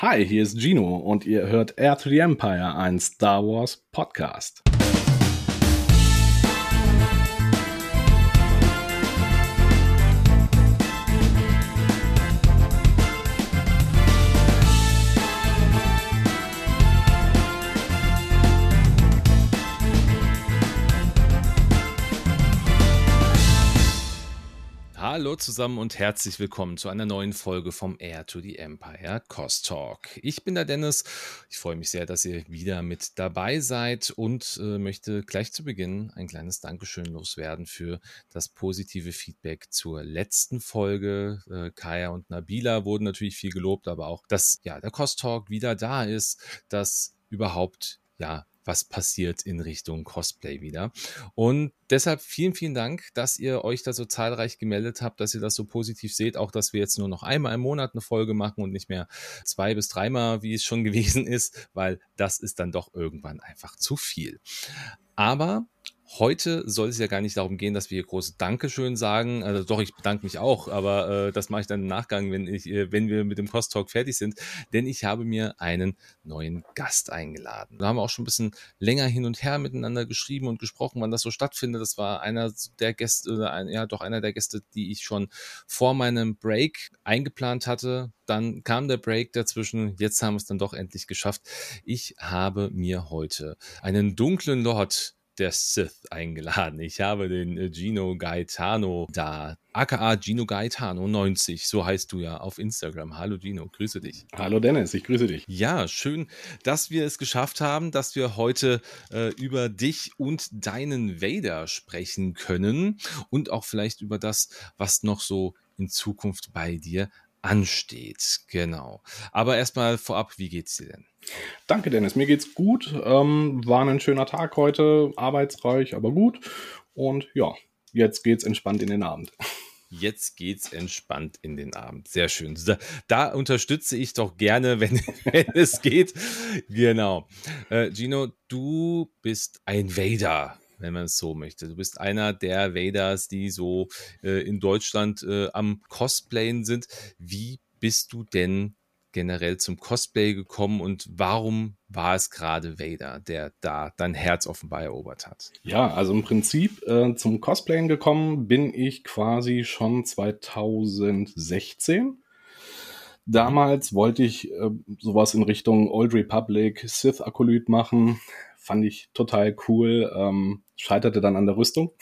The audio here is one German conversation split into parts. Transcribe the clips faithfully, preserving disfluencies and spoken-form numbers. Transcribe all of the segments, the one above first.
Hi, hier ist Gino und ihr hört Heir to the Empire, ein Star Wars Podcast. Hallo zusammen und herzlich willkommen zu einer neuen Folge vom Heir to the Empire Cost Talk. Ich bin der Dennis. Ich freue mich sehr, dass ihr wieder mit dabei seid und äh, möchte gleich zu Beginn ein kleines Dankeschön loswerden für das positive Feedback zur letzten Folge. Äh, Kaya und Nabila wurden natürlich viel gelobt, aber auch, dass ja der Cost Talk wieder da ist, dass überhaupt ja was passiert in Richtung Cosplay wieder. Und deshalb vielen, vielen Dank, dass ihr euch da so zahlreich gemeldet habt, dass ihr das so positiv seht, auch dass wir jetzt nur noch einmal im Monat eine Folge machen und nicht mehr zwei bis dreimal, wie es schon gewesen ist, weil das ist dann doch irgendwann einfach zu viel. Aber heute soll es ja gar nicht darum gehen, dass wir hier große Dankeschön sagen. Also doch, ich bedanke mich auch, aber äh, das mache ich dann im Nachgang, wenn, ich, äh, wenn wir mit dem Cost Talk fertig sind. Denn ich habe mir einen neuen Gast eingeladen. Da haben wir auch schon ein bisschen länger hin und her miteinander geschrieben und gesprochen, wann das so stattfindet. Das war einer der Gäste, oder ein, ja doch einer der Gäste, die ich schon vor meinem Break eingeplant hatte. Dann kam der Break dazwischen. Jetzt haben wir es dann doch endlich geschafft. Ich habe mir heute einen dunklen Lord der Sith eingeladen. Ich habe den äh, Gino Gaetano da, aka Gino Gaetano neunzig, so heißt du ja auf Instagram. Hallo Gino, grüße dich. Hallo Dennis, ich grüße dich. Ja, schön, dass wir es geschafft haben, dass wir heute äh, über dich und deinen Vader sprechen können und auch vielleicht über das, was noch so in Zukunft bei dir ansteht. Genau. Aber erstmal vorab, wie geht's dir denn? Danke Dennis, mir geht's gut. Ähm, war ein schöner Tag heute, arbeitsreich, aber gut. Und ja, jetzt geht's entspannt in den Abend. Jetzt geht's entspannt in den Abend. Sehr schön. Da, da unterstütze ich doch gerne, wenn, wenn es geht. Genau. Äh, Gino, du bist ein Vader, wenn man es so möchte. Du bist einer der Vaders, die so äh, in Deutschland äh, am Cosplayen sind. Wie bist du denn generell zum Cosplay gekommen und warum war es gerade Vader, der da dein Herz offenbar erobert hat? Ja, also im Prinzip äh, zum Cosplayen gekommen bin ich quasi schon zweitausendsechzehn. Damals wollte ich äh, sowas in Richtung Old Republic, Sith-Akolyt machen. Fand ich total cool. Ähm, scheiterte dann an der Rüstung.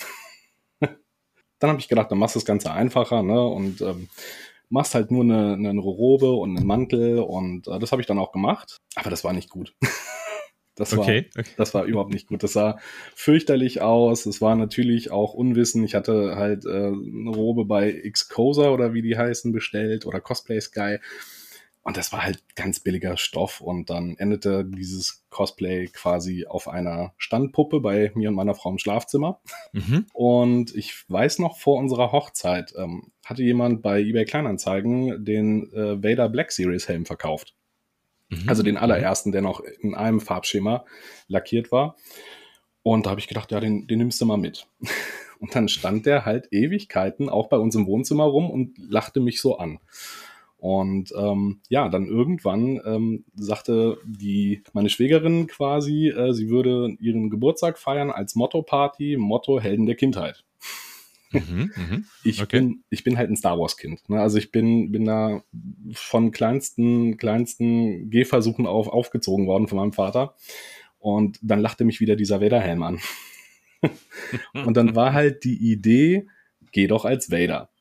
Dann habe ich gedacht, dann machst du das Ganze einfacher, ne? Und ähm, machst halt nur eine, eine Robe und einen Mantel und äh, das habe ich dann auch gemacht. Aber das war nicht gut. Das war, okay, okay. das war überhaupt nicht gut. Das sah fürchterlich aus. Es war natürlich auch Unwissen. Ich hatte halt äh, eine Robe bei Xcosa oder wie die heißen bestellt oder Cosplay Sky. Und das war halt ganz billiger Stoff. Und dann endete dieses Cosplay quasi auf einer Standpuppe bei mir und meiner Frau im Schlafzimmer. Mhm. Und ich weiß noch, vor unserer Hochzeit ähm, hatte jemand bei eBay Kleinanzeigen den äh, Vader Black Series Helm verkauft. Mhm. Also den allerersten, der noch in einem Farbschema lackiert war. Und da habe ich gedacht, ja, den, den nimmst du mal mit. Und dann stand der halt Ewigkeiten auch bei uns im Wohnzimmer rum und lachte mich so an. Und ähm, ja, dann irgendwann ähm, sagte die meine Schwägerin quasi, äh, sie würde ihren Geburtstag feiern als Motto-Party, Motto Helden der Kindheit. Mhm, mh. Ich, okay. bin, ich bin halt ein Star Wars Kind. Ne? Also ich bin, bin da von kleinsten, kleinsten Gehversuchen auf, aufgezogen worden von meinem Vater. Und dann lachte mich wieder dieser Vader-Helm an. Und dann war halt die Idee, geh doch als Vader.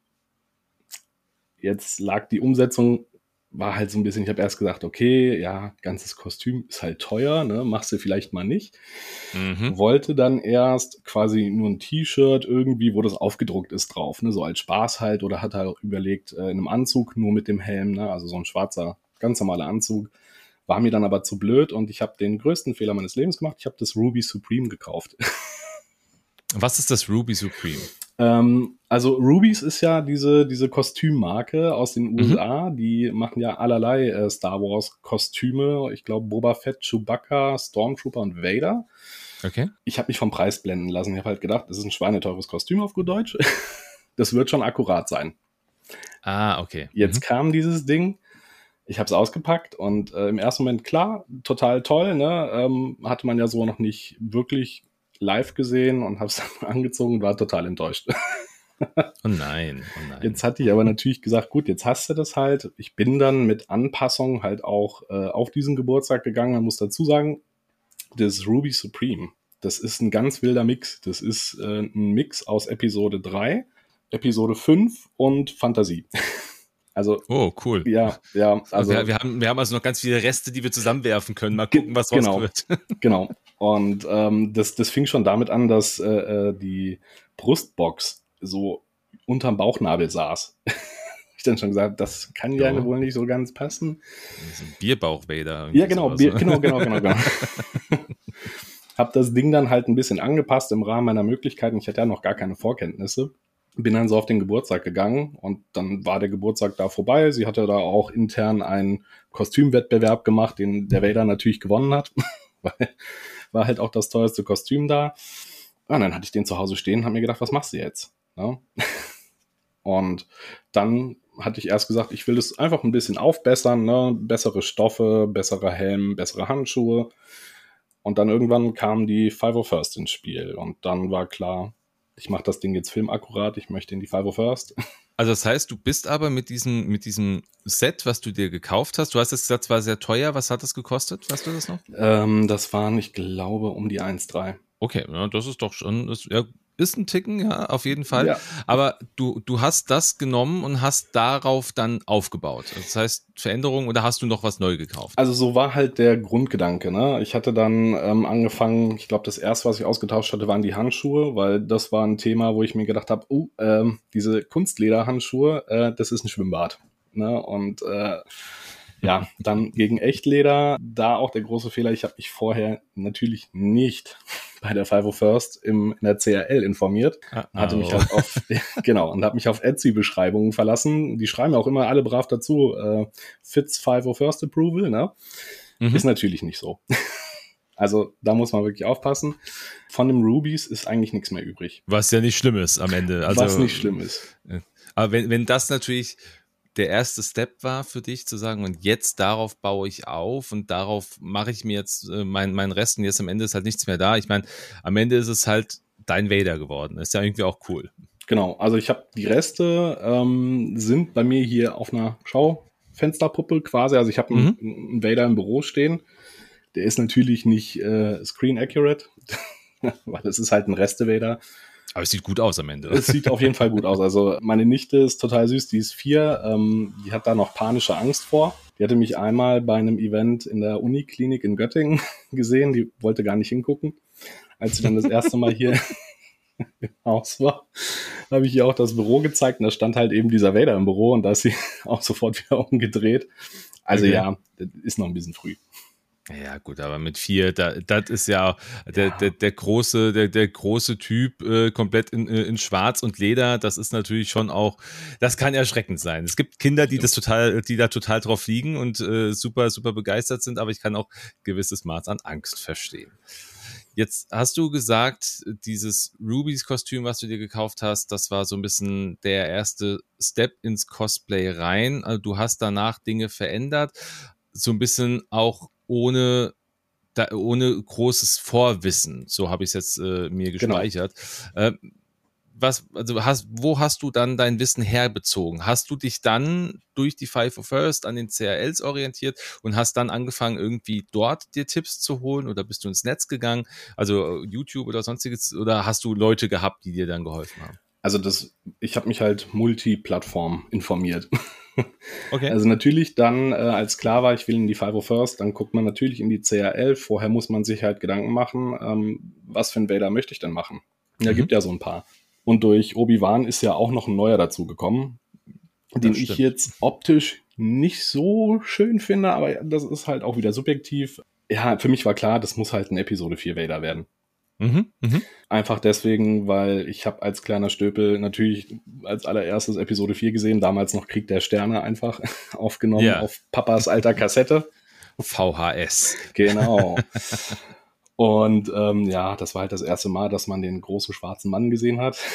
Jetzt lag die Umsetzung, war halt so ein bisschen, ich habe erst gesagt, okay, ja, ganzes Kostüm ist halt teuer, ne, machst du vielleicht mal nicht. Mhm. Wollte dann erst quasi nur ein T-Shirt irgendwie, wo das aufgedruckt ist drauf, ne, so als Spaß halt, oder hat halt überlegt, äh, in einem Anzug nur mit dem Helm, ne, also so ein schwarzer, ganz normaler Anzug. War mir dann aber zu blöd und ich habe den größten Fehler meines Lebens gemacht, ich habe das Ruby Supreme gekauft. Was ist das Ruby Supreme? Ähm, also Rubies ist ja diese, diese Kostümmarke aus den U S A, mhm. Die machen ja allerlei äh, Star Wars Kostüme. Ich glaube Boba Fett, Chewbacca, Stormtrooper und Vader. Okay. Ich habe mich vom Preis blenden lassen. Ich habe halt gedacht, das ist ein schweineteures Kostüm auf gut Deutsch. Das wird schon akkurat sein. Ah, okay. Jetzt mhm. kam dieses Ding. Ich habe es ausgepackt und äh, im ersten Moment, klar, total toll, ne? Ähm, hatte man ja so noch nicht wirklich live gesehen und habe es dann angezogen und war total enttäuscht. Oh nein, oh nein. Jetzt hatte ich aber natürlich gesagt, gut, jetzt hast du das halt. Ich bin dann mit Anpassung halt auch äh, auf diesen Geburtstag gegangen. Man muss dazu sagen, das Ruby Supreme, das ist ein ganz wilder Mix. Das ist äh, ein Mix aus Episode drei, Episode fünf und Fantasie. Also, oh, cool. Ja, ja. Also, wir, wir, haben, wir haben also noch ganz viele Reste, die wir zusammenwerfen können. Mal gucken, was raus genau, wird. Genau. Und ähm, das, das fing schon damit an, dass äh, die Brustbox so unterm Bauchnabel saß. Ich dann schon gesagt, das kann ja, ja wohl nicht so ganz passen. Das ist ein Bierbauch-Vader. Ja, genau, Bier, genau, genau, genau, genau. Hab das Ding dann halt ein bisschen angepasst im Rahmen meiner Möglichkeiten. Ich hatte ja noch gar keine Vorkenntnisse. Bin dann so auf den Geburtstag gegangen und dann war der Geburtstag da vorbei. Sie hatte da auch intern einen Kostümwettbewerb gemacht, den der Vader natürlich gewonnen hat. Weil war halt auch das teuerste Kostüm da. Und dann hatte ich den zu Hause stehen und habe mir gedacht, was machst du jetzt? Ja? Und dann hatte ich erst gesagt, ich will das einfach ein bisschen aufbessern, ne? Bessere Stoffe, bessere Helm, bessere Handschuhe. Und dann irgendwann kam die five oh first ins Spiel. Und dann war klar, ich mache das Ding jetzt filmakkurat, ich möchte in die five oh first. Also das heißt, du bist aber mit diesem, mit diesem Set, was du dir gekauft hast, du hast es gesagt, es war sehr teuer, was hat das gekostet? Weißt du das noch? Ähm, das waren, ich glaube, um die eins Komma drei. Okay, ja, das ist doch schon, das, ja, ist ein Ticken, ja, auf jeden Fall. Ja. Aber du, du hast das genommen und hast darauf dann aufgebaut. Das heißt, Veränderungen oder hast du noch was neu gekauft? Also so war halt der Grundgedanke, ne? Ich hatte dann ähm, angefangen, ich glaube, das erste, was ich ausgetauscht hatte, waren die Handschuhe, weil das war ein Thema, wo ich mir gedacht habe, oh, ähm, diese Kunstlederhandschuhe, äh, das ist ein Schwimmbad. Ne? Und äh, ja, dann gegen Echtleder, da auch der große Fehler, ich habe mich vorher natürlich nicht bei der five oh first im, in der C R L informiert. Ah, oh. Hatte mich halt auf, genau, und habe mich auf Etsy-Beschreibungen verlassen. Die schreiben auch immer alle brav dazu, äh, Fits five oh first Approval, ne? Mhm. Ist natürlich nicht so. Also da muss man wirklich aufpassen. Von dem Rubies ist eigentlich nichts mehr übrig. Was ja nicht schlimm ist am Ende. Also, was nicht schlimm ist. Aber wenn, wenn das natürlich der erste Step war für dich, zu sagen, und jetzt darauf baue ich auf und darauf mache ich mir jetzt äh, meinen mein Rest und jetzt am Ende ist halt nichts mehr da. Ich meine, am Ende ist es halt dein Vader geworden. Ist ja irgendwie auch cool. Genau, also ich habe die Reste ähm, sind bei mir hier auf einer Schaufensterpuppe quasi. Also ich habe einen, mhm. einen Vader im Büro stehen. Der ist natürlich nicht äh, screen accurate, weil es ist halt ein Reste-Vader. Aber es sieht gut aus am Ende. Es sieht auf jeden Fall gut aus. Also meine Nichte ist total süß, die ist vier. Ähm, die hat da noch panische Angst vor. Die hatte mich einmal bei einem Event in der Uniklinik in Göttingen gesehen. Die wollte gar nicht hingucken. Als sie dann das erste Mal hier im Haus war, habe ich ihr auch das Büro gezeigt. Und da stand halt eben dieser Vader im Büro. Und da ist sie auch sofort wieder umgedreht. Also okay. Ja, das ist noch ein bisschen früh. Ja, gut, aber mit vier, da, das ist ja der, ja. der, der große, der, der große Typ, äh, komplett in, in Schwarz und Leder, das ist natürlich schon auch, das kann erschreckend sein. Es gibt Kinder, die das total, die da total drauf liegen und äh, super, super begeistert sind, aber ich kann auch gewisses Maß an Angst verstehen. Jetzt hast du gesagt, dieses Rubies-Kostüm, was du dir gekauft hast, das war so ein bisschen der erste Step ins Cosplay rein. Also du hast danach Dinge verändert, so ein bisschen auch ohne, da, ohne großes Vorwissen. So habe ich es jetzt äh, mir gespeichert. Genau. Äh, was, also hast, wo hast du dann dein Wissen herbezogen? Hast du dich dann durch die five oh first an den C R Ls orientiert und hast dann angefangen, irgendwie dort dir Tipps zu holen oder bist du ins Netz gegangen, also YouTube oder sonstiges, oder hast du Leute gehabt, die dir dann geholfen haben? Also das, ich habe mich halt multiplattform informiert. Okay. Also natürlich dann, äh, als klar war, ich will in die five oh first, dann guckt man natürlich in die C R L. Vorher muss man sich halt Gedanken machen, ähm, was für ein Vader möchte ich denn machen? Da mhm. gibt ja so ein paar. Und durch Obi-Wan ist ja auch noch ein neuer dazu gekommen, den ich jetzt optisch nicht so schön finde, aber das ist halt auch wieder subjektiv. Ja, für mich war klar, das muss halt ein Episode vier Vader werden. Mhm, mh. Einfach deswegen, weil ich habe als kleiner Stöpel natürlich als allererstes Episode vier gesehen, damals noch Krieg der Sterne einfach aufgenommen ja. auf Papas alter Kassette. V H S. Genau. Und ähm, ja, das war halt das erste Mal, dass man den großen schwarzen Mann gesehen hat.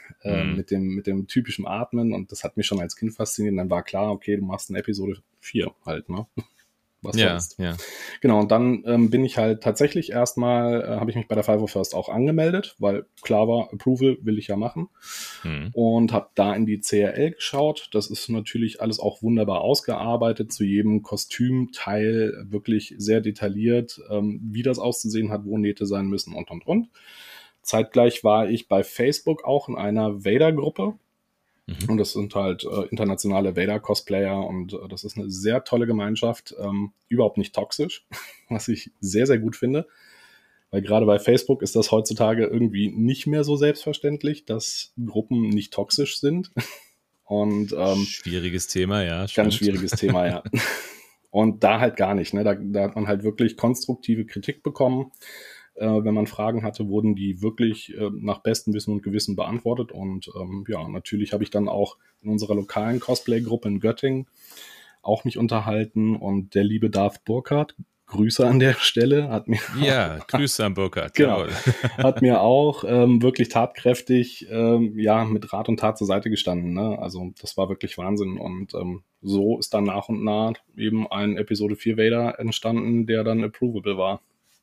äh, Mhm. mit dem, mit dem typischen Atmen und das hat mich schon als Kind fasziniert und dann war klar, okay, du machst eine Episode vier halt, ne? Was Ja, sonst? ja. Genau, und dann ähm, bin ich halt tatsächlich erstmal, äh, habe ich mich bei der Five oh First auch angemeldet, weil klar war, Approval will ich ja machen. Mhm. Und habe da in die C R L geschaut. Das ist natürlich alles auch wunderbar ausgearbeitet, zu jedem Kostümteil wirklich sehr detailliert, ähm, wie das auszusehen hat, wo Nähte sein müssen und, und, und. Zeitgleich war ich bei Facebook auch in einer Vader-Gruppe. Mhm. Und das sind halt äh, internationale Vader-Cosplayer und äh, das ist eine sehr tolle Gemeinschaft, ähm, überhaupt nicht toxisch, was ich sehr, sehr gut finde. Weil gerade bei Facebook ist das heutzutage irgendwie nicht mehr so selbstverständlich, dass Gruppen nicht toxisch sind. Und ähm, Schwieriges Thema, ja. ganz Stimmt. schwieriges Thema, ja. Und da halt gar nicht. Ne? Da, da hat man halt wirklich konstruktive Kritik bekommen. Äh, wenn man Fragen hatte, wurden die wirklich äh, nach bestem Wissen und Gewissen beantwortet. Und ähm, ja, natürlich habe ich dann auch in unserer lokalen Cosplay-Gruppe in Göttingen auch mich unterhalten. Und der liebe Darth Burkhardt, Grüße an der Stelle, hat mir Ja, Grüße an Burkhardt. genau, Jawohl. hat mir auch ähm, wirklich tatkräftig ähm, ja mit Rat und Tat zur Seite gestanden. Ne? Also das war wirklich Wahnsinn. Und ähm, so ist dann nach und nach eben ein Episode vier Vader entstanden, der dann approvable war.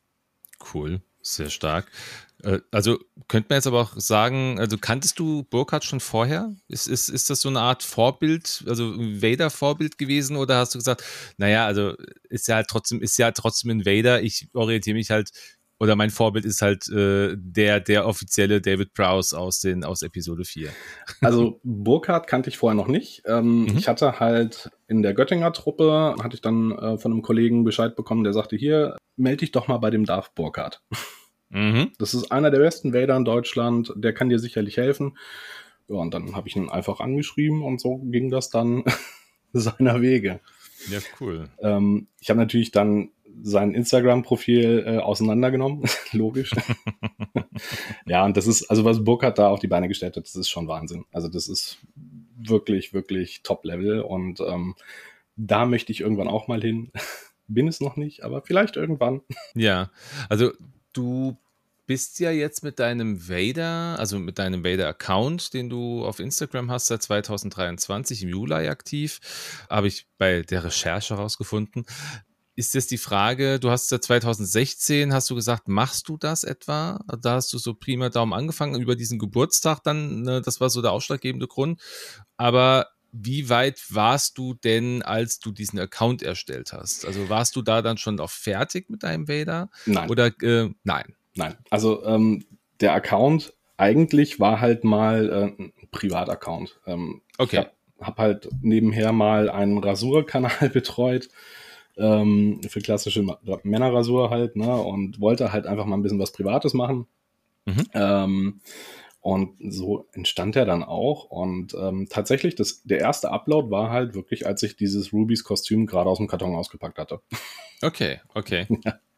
Cool, sehr stark. Äh, Also könnte man jetzt aber auch sagen, also kanntest du Burkhardt schon vorher? Ist, ist, ist das so eine Art Vorbild, also ein Vader-Vorbild gewesen oder hast du gesagt, naja, also ist ja halt trotzdem, ist ja trotzdem ein Vader, ich orientiere mich halt, oder mein Vorbild ist halt äh, der, der offizielle David Prowse aus, den, aus Episode vier. Also Burkhardt kannte ich vorher noch nicht. Ähm, Mhm. Ich hatte halt in der Göttinger Truppe, hatte ich dann äh, von einem Kollegen Bescheid bekommen, der sagte, hier, melde dich doch mal bei dem Darth Burkhardt. Mhm. Das ist einer der besten Vader in Deutschland, der kann dir sicherlich helfen. Ja, und dann habe ich ihn einfach angeschrieben und so ging das dann seiner Wege. Ja, cool. Ähm, ich habe natürlich dann sein Instagram-Profil äh, auseinandergenommen, logisch. Ja, und das ist, also was Burkhardt da auf die Beine gestellt hat, das ist schon Wahnsinn. Also das ist wirklich, wirklich Top-Level und ähm, da möchte ich irgendwann auch mal hin. Bin es noch nicht, aber vielleicht irgendwann. Ja, also du bist ja jetzt mit deinem Vader, also mit deinem Vader-Account, den du auf Instagram hast, seit zwanzig dreiundzwanzig im Juli aktiv, habe ich bei der Recherche herausgefunden. Ist jetzt die Frage, du hast seit zwanzig sechzehn, hast du gesagt, machst du das etwa? Da hast du so prima Daumen angefangen, über diesen Geburtstag dann, ne, das war so der ausschlaggebende Grund. Aber wie weit warst du denn, als du diesen Account erstellt hast? Also warst du da dann schon auch fertig mit deinem Vader? Nein. Oder äh, nein? Nein. Also ähm, der Account eigentlich war halt mal äh, ein Privataccount. Ähm, Okay. Ich habe hab halt nebenher mal einen Rasurkanal betreut. Ähm, für klassische Ma- Männerrasur halt, ne? Und wollte halt einfach mal ein bisschen was Privates machen. Mhm. Ähm, und so entstand er dann auch. Und ähm, tatsächlich, das, der erste Upload war halt wirklich, als ich dieses Rubys Kostüm gerade aus dem Karton ausgepackt hatte. Okay, okay.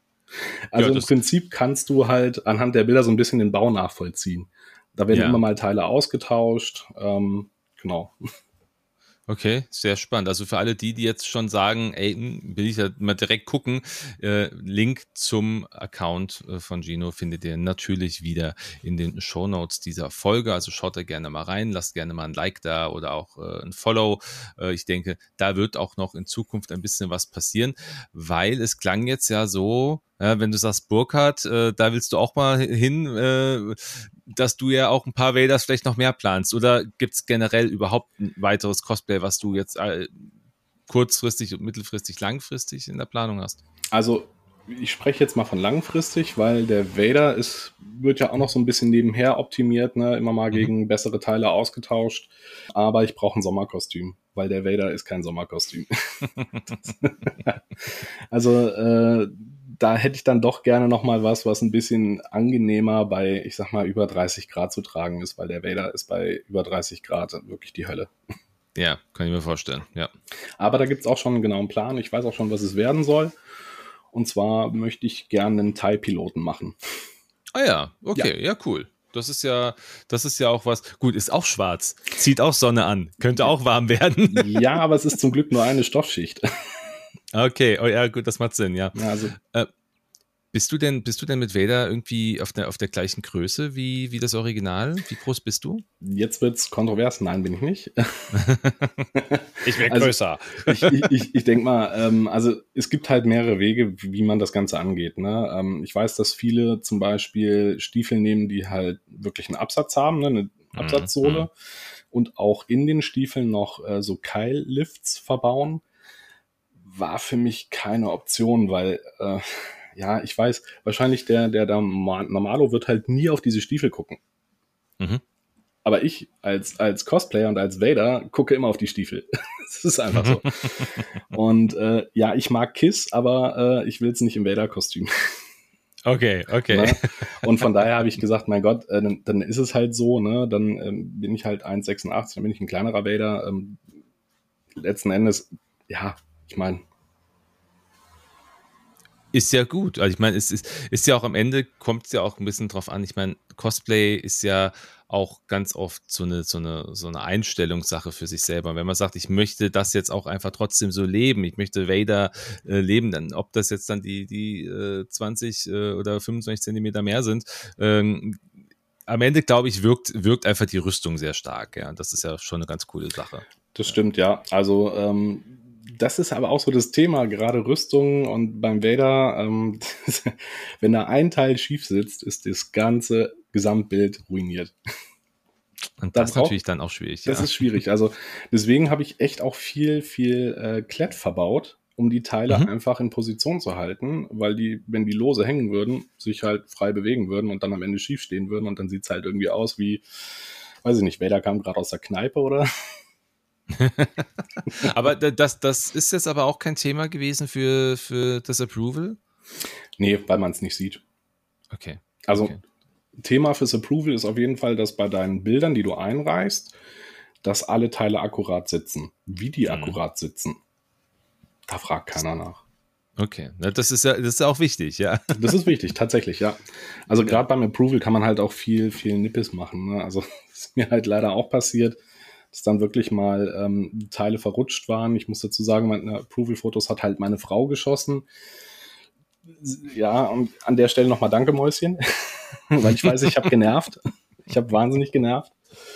Also Ja, im das- Prinzip kannst du halt anhand der Bilder so ein bisschen den Bau nachvollziehen. Da werden Ja. immer mal Teile ausgetauscht. Ähm, genau. Okay, sehr spannend. Also für alle die, die jetzt schon sagen, ey, hm, will ich ja mal direkt gucken, äh, Link zum Account äh, von Gino findet ihr natürlich wieder in den Shownotes dieser Folge. Also schaut da gerne mal rein, lasst gerne mal ein Like da oder auch äh, ein Follow. Äh, ich denke, da wird auch noch in Zukunft ein bisschen was passieren, weil es klang jetzt ja so, ja, wenn du sagst Burkhardt, äh, da willst du auch mal hin, äh, dass du ja auch ein paar Vaders vielleicht noch mehr planst. Oder gibt es generell überhaupt ein weiteres Cosplay, was du jetzt äh, kurzfristig und mittelfristig, langfristig in der Planung hast? Also ich spreche jetzt mal von langfristig, weil der Vader ist, wird ja auch noch so ein bisschen nebenher optimiert, ne? Immer mal Mhm. gegen bessere Teile ausgetauscht. Aber ich brauche ein Sommerkostüm, weil der Vader ist kein Sommerkostüm. Also äh, da hätte ich dann doch gerne noch mal was, was ein bisschen angenehmer bei, ich sag mal, über dreißig Grad zu tragen ist, weil der Vader ist bei über dreißig Grad wirklich die Hölle. Ja, kann ich mir vorstellen, ja. Aber da gibt's auch schon einen genauen Plan. Ich weiß auch schon, was es werden soll. Und zwar möchte ich gerne einen T I E-Piloten machen. Ah ja, okay, ja. ja, cool. Das ist ja, das ist ja auch was. Gut, ist auch schwarz. Zieht auch Sonne an. Könnte auch warm werden. Ja, aber es ist zum Glück nur eine Stoffschicht. Okay, oh ja, gut, das macht Sinn, ja. Ja, also Äh, Bist du denn, bist du denn mit Vader irgendwie auf der, auf der gleichen Größe wie, wie das Original? Wie groß bist du? Jetzt wird's kontrovers. Nein, bin ich nicht. Ich wäre Also, größer. Ich, ich, ich, ich denke mal, ähm, also es gibt halt mehrere Wege, wie man das Ganze angeht. Ne? Ähm, ich weiß, dass viele zum Beispiel Stiefel nehmen, die halt wirklich einen Absatz haben, ne? Eine Absatzsohle, Mhm. und auch in den Stiefeln noch äh, so Keillifts verbauen. War für mich keine Option, weil, äh, ja, ich weiß, wahrscheinlich der, der, der Normalo wird halt nie auf diese Stiefel gucken. Mhm. Aber ich als, als Cosplayer und als Vader gucke immer auf die Stiefel. Das ist einfach so. Und äh, ja, ich mag Kiss, aber äh, ich will es nicht im Vader-Kostüm. Okay, okay. Ne? Und von daher habe ich gesagt, mein Gott, äh, dann, dann ist es halt so, ne? Dann ähm, bin ich halt eins Komma sechsundachtzig, dann bin ich ein kleinerer Vader. Ähm, letzten Endes, ja, ich meine, Ist ja gut. Also ich meine, es ist, ist ja auch am Ende, kommt es ja auch ein bisschen drauf an. Ich meine, Cosplay ist ja auch ganz oft so eine, so eine, so eine Einstellungssache für sich selber. Wenn man sagt, ich möchte das jetzt auch einfach trotzdem so leben, ich möchte Vader äh, leben, dann ob das jetzt dann die, die äh, zwanzig äh, oder fünfundzwanzig Zentimeter mehr sind, ähm, am Ende, glaube ich, wirkt, wirkt einfach die Rüstung sehr stark. Ja, das ist ja schon eine ganz coole Sache. das stimmt, ja. Also, ähm, das ist aber auch so das Thema, gerade Rüstung und beim Vader, ähm, wenn da ein Teil schief sitzt, ist das ganze Gesamtbild ruiniert. Und Da das ist braucht, natürlich dann auch schwierig, das ja. ist schwierig. Also deswegen habe ich echt auch viel, viel äh, Klett verbaut, um die Teile Mhm. einfach in Position zu halten, weil die, wenn die lose hängen würden, sich halt frei bewegen würden und dann am Ende schief stehen würden und dann sieht's halt irgendwie aus wie, weiß ich nicht, Vader kam gerade aus der Kneipe oder? Aber da- das, das ist jetzt aber auch kein Thema gewesen für, für das Approval? Nee, weil man es nicht sieht. Okay. Also Okay. Thema fürs Approval ist auf jeden Fall, dass bei deinen Bildern, die du einreichst, dass alle Teile akkurat sitzen. Wie die Mhm. akkurat sitzen, da fragt keiner nach. Okay, na, das ist ja, das ist ja auch wichtig, ja. Das ist wichtig, tatsächlich, ja. Also Ja. gerade beim Approval kann man halt auch viel, viel Nippes machen. Ne? Also ist mir halt leider auch passiert, dass dann wirklich mal ähm, Teile verrutscht waren. Ich muss dazu sagen, meine Approval-Fotos hat halt meine Frau geschossen. Ja, und an der Stelle nochmal danke, Mäuschen, weil ich weiß, ich habe genervt. Ich habe wahnsinnig genervt.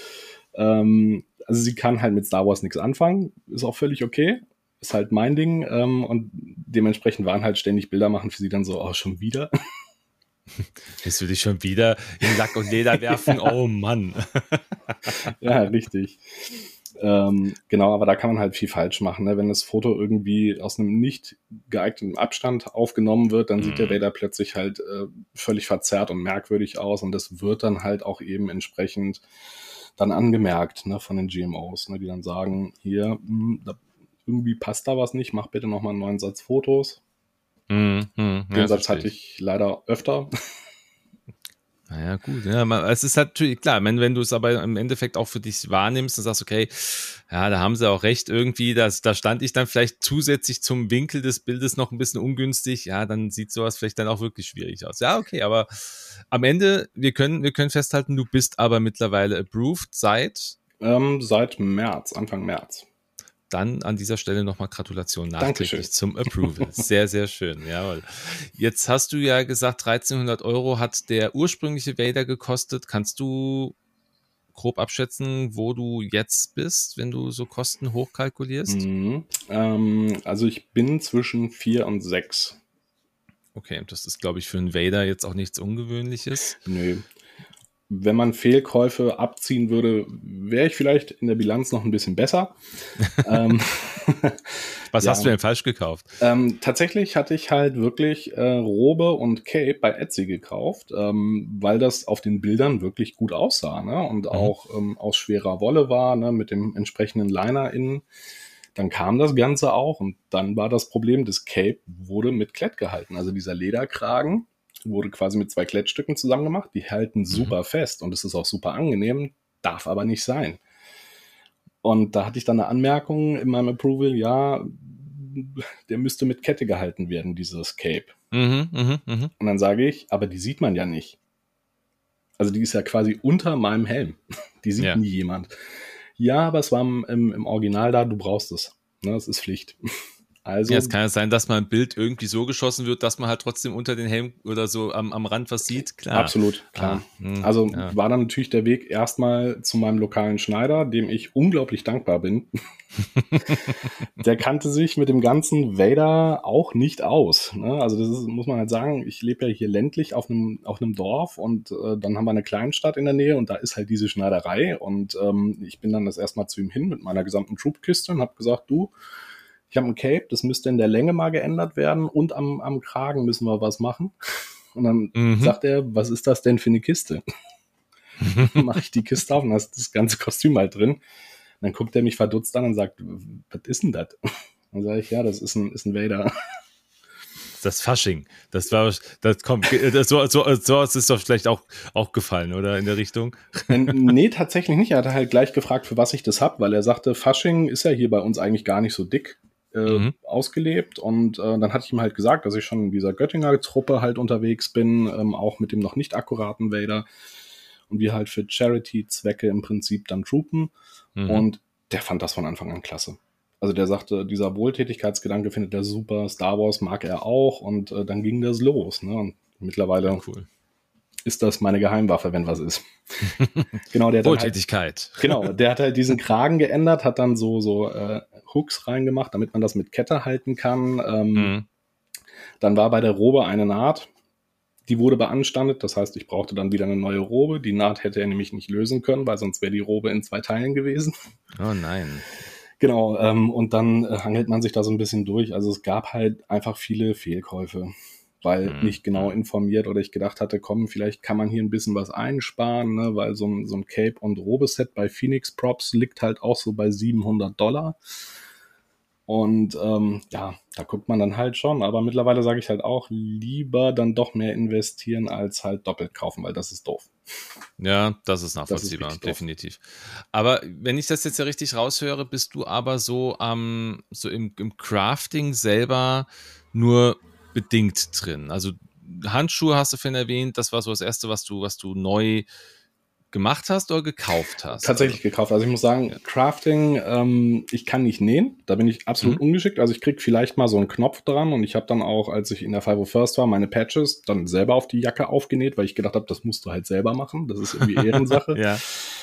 Ähm, also sie kann halt mit Star Wars nichts anfangen, ist auch völlig okay. Ist halt mein Ding. Ähm, und dementsprechend waren halt ständig Bilder machen für sie dann so, oh, schon wieder. Willst du dich schon wieder in Lack und Leder werfen? Oh Mann. Ja, richtig. Ähm, genau, aber da kann man halt viel falsch machen. Ne? Wenn das Foto irgendwie aus einem nicht geeigneten Abstand aufgenommen wird, dann sieht der Mhm. Vader plötzlich halt äh, völlig verzerrt und merkwürdig aus und das wird dann halt auch eben entsprechend dann angemerkt, ne, von den G M Os, ne, die dann sagen, hier, mh, da, irgendwie passt da was nicht, mach bitte nochmal einen neuen Satz Fotos. Mhm. Mhm. Den Ja, Satz verstehe hatte ich. ich leider öfter. Naja, gut. Ja, man, es ist natürlich klar, wenn, wenn du es aber im Endeffekt auch für dich wahrnimmst und sagst, okay, ja, da haben sie auch recht irgendwie, dass, da stand ich dann vielleicht zusätzlich zum Winkel des Bildes noch ein bisschen ungünstig, ja, dann sieht sowas vielleicht dann auch wirklich schwierig aus. Ja, okay, aber am Ende, wir können, wir können festhalten, du bist aber mittlerweile approved seit, ähm, seit März, Anfang März. dann an dieser Stelle nochmal Gratulation Dankeschön. nachträglich zum Approval. Sehr, sehr schön, jawohl. Jetzt hast du ja gesagt, dreizehnhundert Euro hat der ursprüngliche Vader gekostet. Kannst du grob abschätzen, wo du jetzt bist, wenn du so Kosten hochkalkulierst? Mhm. Ähm, also ich bin zwischen vier und sechs. Okay, das ist, glaube ich, für einen Vader jetzt auch nichts Ungewöhnliches. Nö. Wenn man Fehlkäufe abziehen würde, wäre ich vielleicht in der Bilanz noch ein bisschen besser. ähm, Was ja. hast du denn falsch gekauft? Ähm, tatsächlich hatte ich halt wirklich äh, Robe und Cape bei Etsy gekauft, ähm, weil das auf den Bildern wirklich gut aussah, ne? Und Mhm. auch ähm, aus schwerer Wolle war, ne? Mit dem entsprechenden Liner innen. Dann kam das Ganze auch und dann war das Problem, das Cape wurde mit Klett gehalten. Also dieser Lederkragen wurde quasi mit zwei Klettstücken zusammen gemacht. Die halten super Mhm. fest und es ist auch super angenehm, darf aber nicht sein. Und da hatte ich dann eine Anmerkung in meinem Approval, ja, der müsste mit Kette gehalten werden, dieses Cape. Mhm, mhm, mhm. Und dann sage ich, aber die sieht man ja nicht. Also die ist ja quasi unter meinem Helm. Die sieht Ja. nie jemand. Ja, aber es war im, im Original da, du brauchst es. Ne, das ist Pflicht. Also, ja, es kann ja sein, dass mal ein Bild irgendwie so geschossen wird, dass man halt trotzdem unter den Helm oder so am, am Rand was sieht. Klar. Absolut, klar. Ah, hm, also ja. war dann natürlich der Weg erstmal zu meinem lokalen Schneider, dem ich unglaublich dankbar bin. Der kannte sich mit dem ganzen Vader auch nicht aus. Ne? Also das ist, muss man halt sagen, ich lebe ja hier ländlich auf einem, auf einem Dorf und äh, dann haben wir eine Kleinstadt in der Nähe und da ist halt diese Schneiderei und ähm, ich bin dann das erstmal zu ihm hin mit meiner gesamten Troop-Kiste und habe gesagt, du, ich habe ein Cape, das müsste in der Länge mal geändert werden und am, am Kragen müssen wir was machen. Und dann Mhm. sagt er, was ist das denn für eine Kiste? Dann mache ich die Kiste auf und da ist das ganze Kostüm halt drin. Und dann guckt er mich verdutzt an und sagt, was ist denn das? Dann sage ich, ja, das ist ein, ist ein Vader. Das Fasching, das war, das kommt, das, so, so, so ist doch vielleicht auch, auch gefallen, oder in der Richtung? Nee, tatsächlich nicht. Er hat halt gleich gefragt, für was ich das hab, weil er sagte, Fasching ist ja hier bei uns eigentlich gar nicht so dick äh, mhm. ausgelebt. Und äh, dann hatte ich ihm halt gesagt, dass ich schon in dieser Göttinger Truppe halt unterwegs bin, ähm, auch mit dem noch nicht akkuraten Vader. Und wir halt für Charity-Zwecke im Prinzip dann troopen. Mhm. Und der fand das von Anfang an klasse. Also der sagte, dieser Wohltätigkeitsgedanke findet er super, Star Wars mag er auch und äh, dann ging das los. Ne? Und mittlerweile ja, cool. ist das meine Geheimwaffe, wenn was ist. Genau, der Wohltätigkeit. Halt, genau, der hat halt diesen Kragen geändert, hat dann so, so äh, Hooks reingemacht, damit man das mit Kette halten kann. Ähm, mhm. Dann war bei der Robe eine Naht, die wurde beanstandet, das heißt, ich brauchte dann wieder eine neue Robe. Die Naht hätte er nämlich nicht lösen können, weil sonst wäre die Robe in zwei Teilen gewesen. Oh nein. Genau, ähm, und dann äh, hangelt man sich da so ein bisschen durch. Also es gab halt einfach viele Fehlkäufe, weil mhm. nicht genau informiert oder ich gedacht hatte, komm, vielleicht kann man hier ein bisschen was einsparen, ne? Weil so ein, so ein Cape- und Robe-Set bei Phoenix Props liegt halt auch so bei siebenhundert Dollar. Und ähm, ja, da guckt man dann halt schon. Aber mittlerweile sage ich halt auch, lieber dann doch mehr investieren als halt doppelt kaufen, weil das ist doof. Ja, das ist nachvollziehbar, das ist definitiv. Aber wenn ich das jetzt ja richtig raushöre, bist du aber so am, so im, im Crafting selber nur bedingt drin. Also Handschuhe hast du vorhin erwähnt, das war so das Erste, was du, was du neu gemacht hast oder gekauft hast? Tatsächlich also, gekauft. Also ich muss sagen, ja. Crafting, ähm, ich kann nicht nähen. Da bin ich absolut mhm. ungeschickt. Also ich krieg vielleicht mal so einen Knopf dran und ich habe dann auch, als ich in der five oh first war, meine Patches dann selber auf die Jacke aufgenäht, weil ich gedacht habe, das musst du halt selber machen. Das ist irgendwie Ehrensache. ja.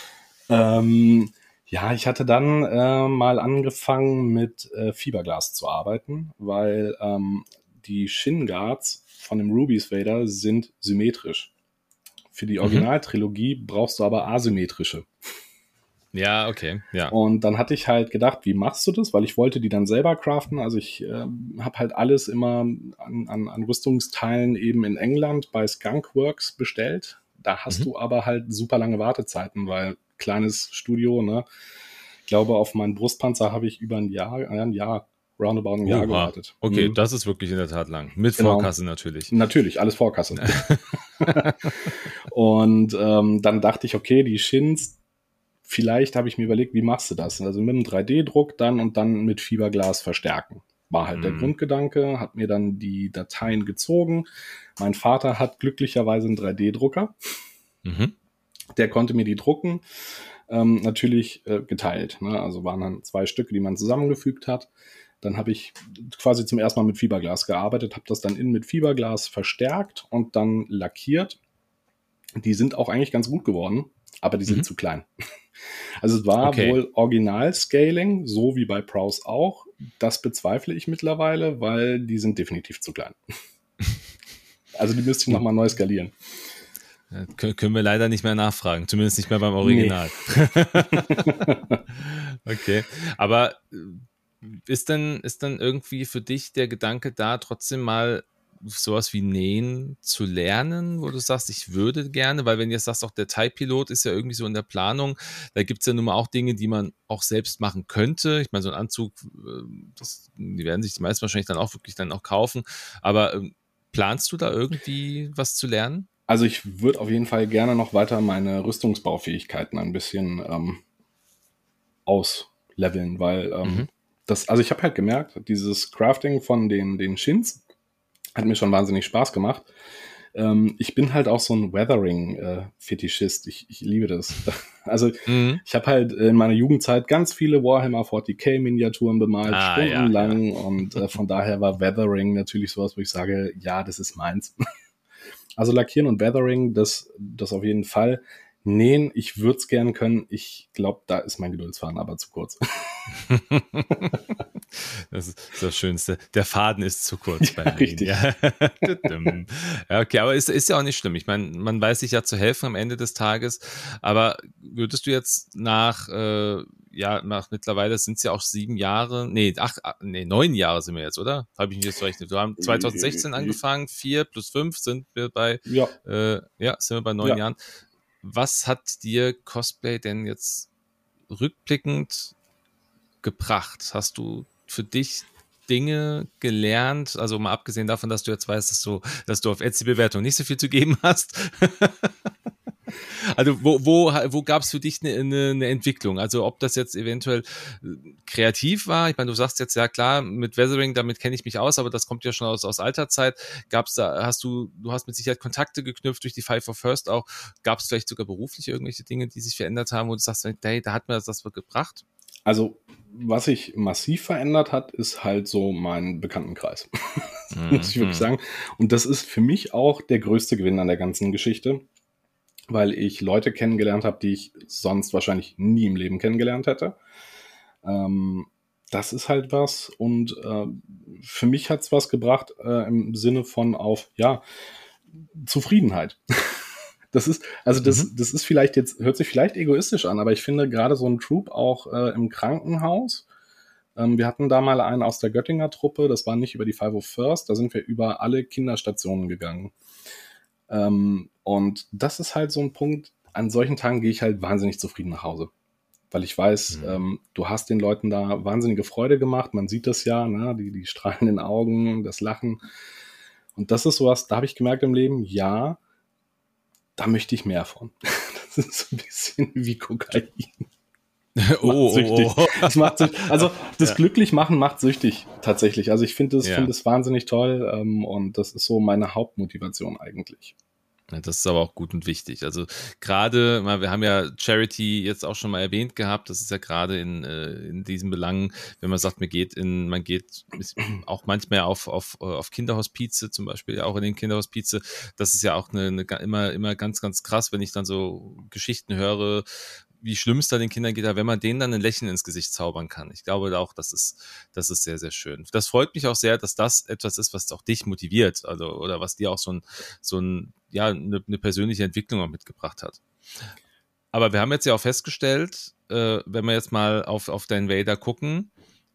Ähm, ja, ich hatte dann äh, mal angefangen mit äh, Fiberglas zu arbeiten, weil ähm, die Shin Guards von dem Ruby's Vader sind symmetrisch. Für die Originaltrilogie mhm. brauchst du aber asymmetrische. Ja, okay. Ja. Und dann hatte ich halt gedacht, wie machst du das? Weil ich wollte die dann selber craften. Also ich äh, habe halt alles immer an, an, an Rüstungsteilen eben in England bei Skunkworks bestellt. Da hast mhm. du aber halt super lange Wartezeiten, weil kleines Studio, ne? Ich glaube, auf meinen Brustpanzer habe ich über ein Jahr, äh, ein Jahr roundabout ein Jahr Oha. gewartet. Okay, mhm. das ist wirklich in der Tat lang. Mit genau. Vorkasse natürlich. Natürlich, alles Vorkasse. Und ähm, dann dachte ich, okay, die Shins, vielleicht habe ich mir überlegt, wie machst du das? Also mit einem drei D Druck dann und dann mit Fiberglas verstärken. War halt mhm. der Grundgedanke, hat mir dann die Dateien gezogen. Mein Vater hat glücklicherweise einen drei D Drucker. Mhm. Der konnte mir die drucken. Ähm, natürlich äh, geteilt. Ne? Also waren dann zwei Stücke, die man zusammengefügt hat. Dann habe ich quasi zum ersten Mal mit Fiberglas gearbeitet, habe das dann innen mit Fiberglas verstärkt und dann lackiert. Die sind auch eigentlich ganz gut geworden, aber die sind mhm. zu klein. Also es war okay. wohl Original-Scaling, so wie bei Prowse auch. Das bezweifle ich mittlerweile, weil die sind definitiv zu klein. Also die müsste ich nochmal neu skalieren. Ja, können wir leider nicht mehr nachfragen, zumindest nicht mehr beim Original. Nee. Okay, aber ist denn, ist denn irgendwie für dich der Gedanke da, trotzdem mal sowas wie Nähen zu lernen, wo du sagst, ich würde gerne, weil wenn du jetzt sagst, auch der TIE-Pilot ist ja irgendwie so in der Planung, da gibt es ja nun mal auch Dinge, die man auch selbst machen könnte. Ich meine, so ein Anzug, das, die werden sich die meisten wahrscheinlich dann auch wirklich dann auch kaufen, aber ähm, planst du da irgendwie was zu lernen? Also ich würde auf jeden Fall gerne noch weiter meine Rüstungsbaufähigkeiten ein bisschen ähm, ausleveln, weil ähm, mhm. das, also ich habe halt gemerkt, dieses Crafting von den, den Shins hat mir schon wahnsinnig Spaß gemacht. Ähm, ich bin halt auch so ein Weathering-Fetischist. Äh, ich, ich liebe das. Also Mhm. ich habe halt in meiner Jugendzeit ganz viele Warhammer forty K-Miniaturen bemalt, Ah, ja, stundenlang. ja. Und äh, von daher war Weathering natürlich sowas, wo ich sage, ja, das ist meins. Also Lackieren und Weathering, das, das auf jeden Fall. Nähen, ich würde es gern können. Ich glaube, da ist mein Geduldsfaden aber zu kurz. Das ist das Schönste. Der Faden ist zu kurz Ja, beim Nähen. richtig. Ja. Ja, okay, aber ist, ist ja auch nicht schlimm. Ich meine, man weiß sich ja zu helfen am Ende des Tages. Aber würdest du jetzt nach, äh, ja, nach mittlerweile sind es ja auch sieben Jahre, nee, acht, ach, nee, neun Jahre sind wir jetzt, oder? Habe ich mich jetzt verrechnet. Wir haben zwanzig sechzehn angefangen, vier plus fünf sind wir bei, Ja, äh, ja, sind wir bei neun ja. Jahren. Was hat dir Cosplay denn jetzt rückblickend gebracht? Hast du für dich Dinge gelernt, also mal abgesehen davon, dass du jetzt weißt, dass du, dass du auf Etsy-Bewertung nicht so viel zu geben hast? Also wo, wo, wo gab es für dich eine, eine, eine Entwicklung? Also ob das jetzt eventuell kreativ war, ich meine, du sagst jetzt, ja klar, mit Weathering, damit kenne ich mich aus, aber das kommt ja schon aus, aus alter Zeit. Gab's da, hast du, du hast mit Sicherheit Kontakte geknüpft durch die Five for First auch. Gab es vielleicht sogar beruflich irgendwelche Dinge, die sich verändert haben, wo du sagst, hey, da hat mir das was gebracht? Also, was sich massiv verändert hat, ist halt so mein Bekanntenkreis. Muss ich wirklich sagen. Und das ist für mich auch der größte Gewinn an der ganzen Geschichte, weil ich Leute kennengelernt habe, die ich sonst wahrscheinlich nie im Leben kennengelernt hätte. Ähm, das ist halt was. Und äh, für mich hat es was gebracht äh, im Sinne von auf, ja, Zufriedenheit. Das ist, also das, Mhm. das ist vielleicht jetzt, hört sich vielleicht egoistisch an, aber ich finde gerade so ein Troop auch äh, im Krankenhaus. Ähm, wir hatten da mal einen aus der Göttinger Truppe, das war nicht über die Five oh First, da sind wir über alle Kinderstationen gegangen. Ähm, und das ist halt so ein Punkt, an solchen Tagen gehe ich halt wahnsinnig zufrieden nach Hause. Weil ich weiß, Mhm. ähm, du hast den Leuten da wahnsinnige Freude gemacht, man sieht das ja, ne? die, die strahlenden Augen, das Lachen. Und das ist sowas, da habe ich gemerkt im Leben, ja, da möchte ich mehr von. Das ist so ein bisschen wie Kokain. Das macht Oh, süchtig. oh, oh. Das macht süchtig. Also das Ja. Glücklichmachen macht süchtig tatsächlich. Also ich finde das, Ja. finde das wahnsinnig toll ähm, und das ist so meine Hauptmotivation eigentlich. Ja, das ist aber auch gut und wichtig. Also gerade, mal, wir haben ja Charity jetzt auch schon mal erwähnt gehabt. Das ist ja gerade in, äh, in diesen Belangen, wenn man sagt, man geht in, man geht auch manchmal auf, auf, auf Kinderhospize zum Beispiel, ja auch in den Kinderhospize. Das ist ja auch eine, eine immer, immer ganz, ganz krass, wenn ich dann so Geschichten höre, wie schlimm es da den Kindern geht, wenn man denen dann ein Lächeln ins Gesicht zaubern kann. Ich glaube auch, das ist, das ist sehr, sehr schön. Das freut mich auch sehr, dass das etwas ist, was auch dich motiviert, also, oder was dir auch so ein, so ein, ja, eine, eine persönliche Entwicklung auch mitgebracht hat. Aber wir haben jetzt ja auch festgestellt, äh, wenn wir jetzt mal auf, auf deinen Vader gucken,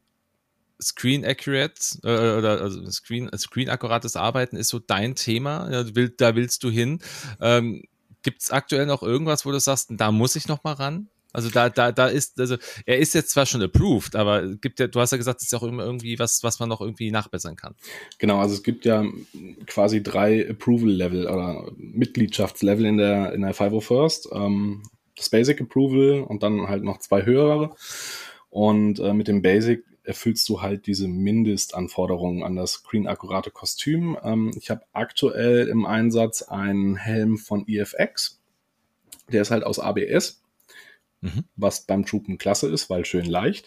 Screen Accurate äh, oder also Screen, Screen akkurates Arbeiten ist so dein Thema, ja, will, da willst du hin. Ähm, Gibt es aktuell noch irgendwas, wo du sagst, da muss ich noch mal ran? Also da, da, da ist, also er ist jetzt zwar schon approved, aber gibt ja, du hast ja gesagt, es ist ja auch immer irgendwie was, was man noch irgendwie nachbessern kann. Genau, also es gibt ja quasi drei Approval-Level oder Mitgliedschaftslevel in der, in der Five oh First. Ähm, das Basic Approval und dann halt noch zwei höhere. Und äh, mit dem Basic erfüllst du halt diese Mindestanforderungen an das screen-akkurate Kostüm. Ähm, ich habe aktuell im Einsatz einen Helm von E F X. Der ist halt aus A B S, mhm. was beim Troopen klasse ist, weil schön leicht.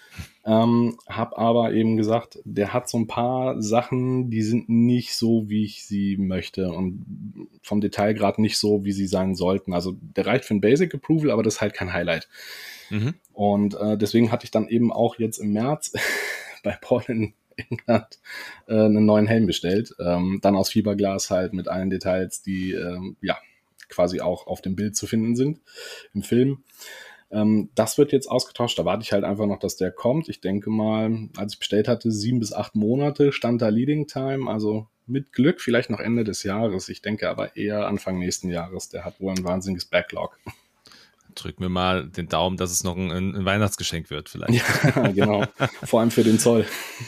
Ähm, hab aber eben gesagt, der hat so ein paar Sachen, die sind nicht so, wie ich sie möchte und vom Detailgrad nicht so, wie sie sein sollten. Also der reicht für ein Basic Approval, aber das ist halt kein Highlight. Mhm. Und äh, deswegen hatte ich dann eben auch jetzt im März bei Paul in England äh, einen neuen Helm bestellt. Ähm, dann aus Fiberglas halt mit allen Details, die ähm, ja quasi auch auf dem Bild zu finden sind im Film. Ähm, das wird jetzt ausgetauscht. Da warte ich halt einfach noch, dass der kommt. Ich denke mal, als ich bestellt hatte, sieben bis acht Monate stand da Leading Time. Also mit Glück vielleicht noch Ende des Jahres. Ich denke aber eher Anfang nächsten Jahres. Der hat wohl ein wahnsinniges Backlog. Drücken wir mal den Daumen, dass es noch ein, ein Weihnachtsgeschenk wird vielleicht. Ja, genau. Vor allem für den Zoll.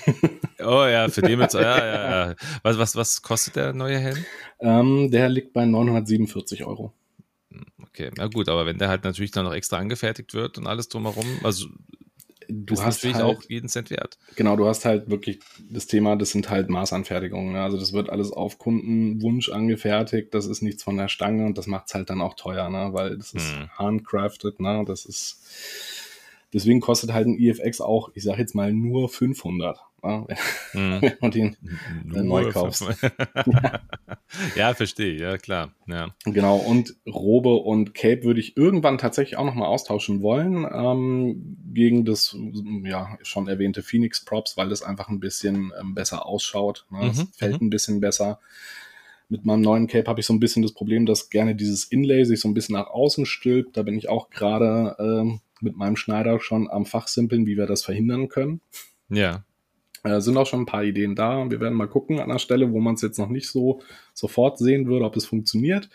Oh ja, für den mit Zoll. Ja, ja, ja. Was, was, was kostet der neue Helm? Ähm, der liegt bei neunhundertsiebenundvierzig Euro. Okay, na gut, aber wenn der halt natürlich dann noch extra angefertigt wird und alles drumherum, also Du ist hast natürlich halt, auch jeden Cent wert. Genau, du hast halt wirklich das Thema, das sind halt Maßanfertigungen. Ne? Also das wird alles auf Kundenwunsch angefertigt, das ist nichts von der Stange und das macht es halt dann auch teuer, ne? Weil das ist Hm. handcrafted, ne? Das ist, deswegen kostet halt ein I F X auch, ich sag jetzt mal nur fünfhundert, ne? Hm. Wenn du den äh, neu Nur kaufst. Ja, verstehe, ja klar. Ja. Genau, und Robe und Cape würde ich irgendwann tatsächlich auch nochmal austauschen wollen, ähm, gegen das ja schon erwähnte Phoenix Props, weil das einfach ein bisschen ähm, besser ausschaut. Ne? Es Mhm, fällt mhm. ein bisschen besser. Mit meinem neuen Cape habe ich so ein bisschen das Problem, dass gerne dieses Inlay sich so ein bisschen nach außen stülpt. Da bin ich auch gerade ähm, mit meinem Schneider schon am Fachsimpeln, wie wir das verhindern können. Ja. Äh, sind auch schon ein paar Ideen da. Wir werden mal gucken an der Stelle, wo man es jetzt noch nicht so sofort sehen würde, ob es funktioniert.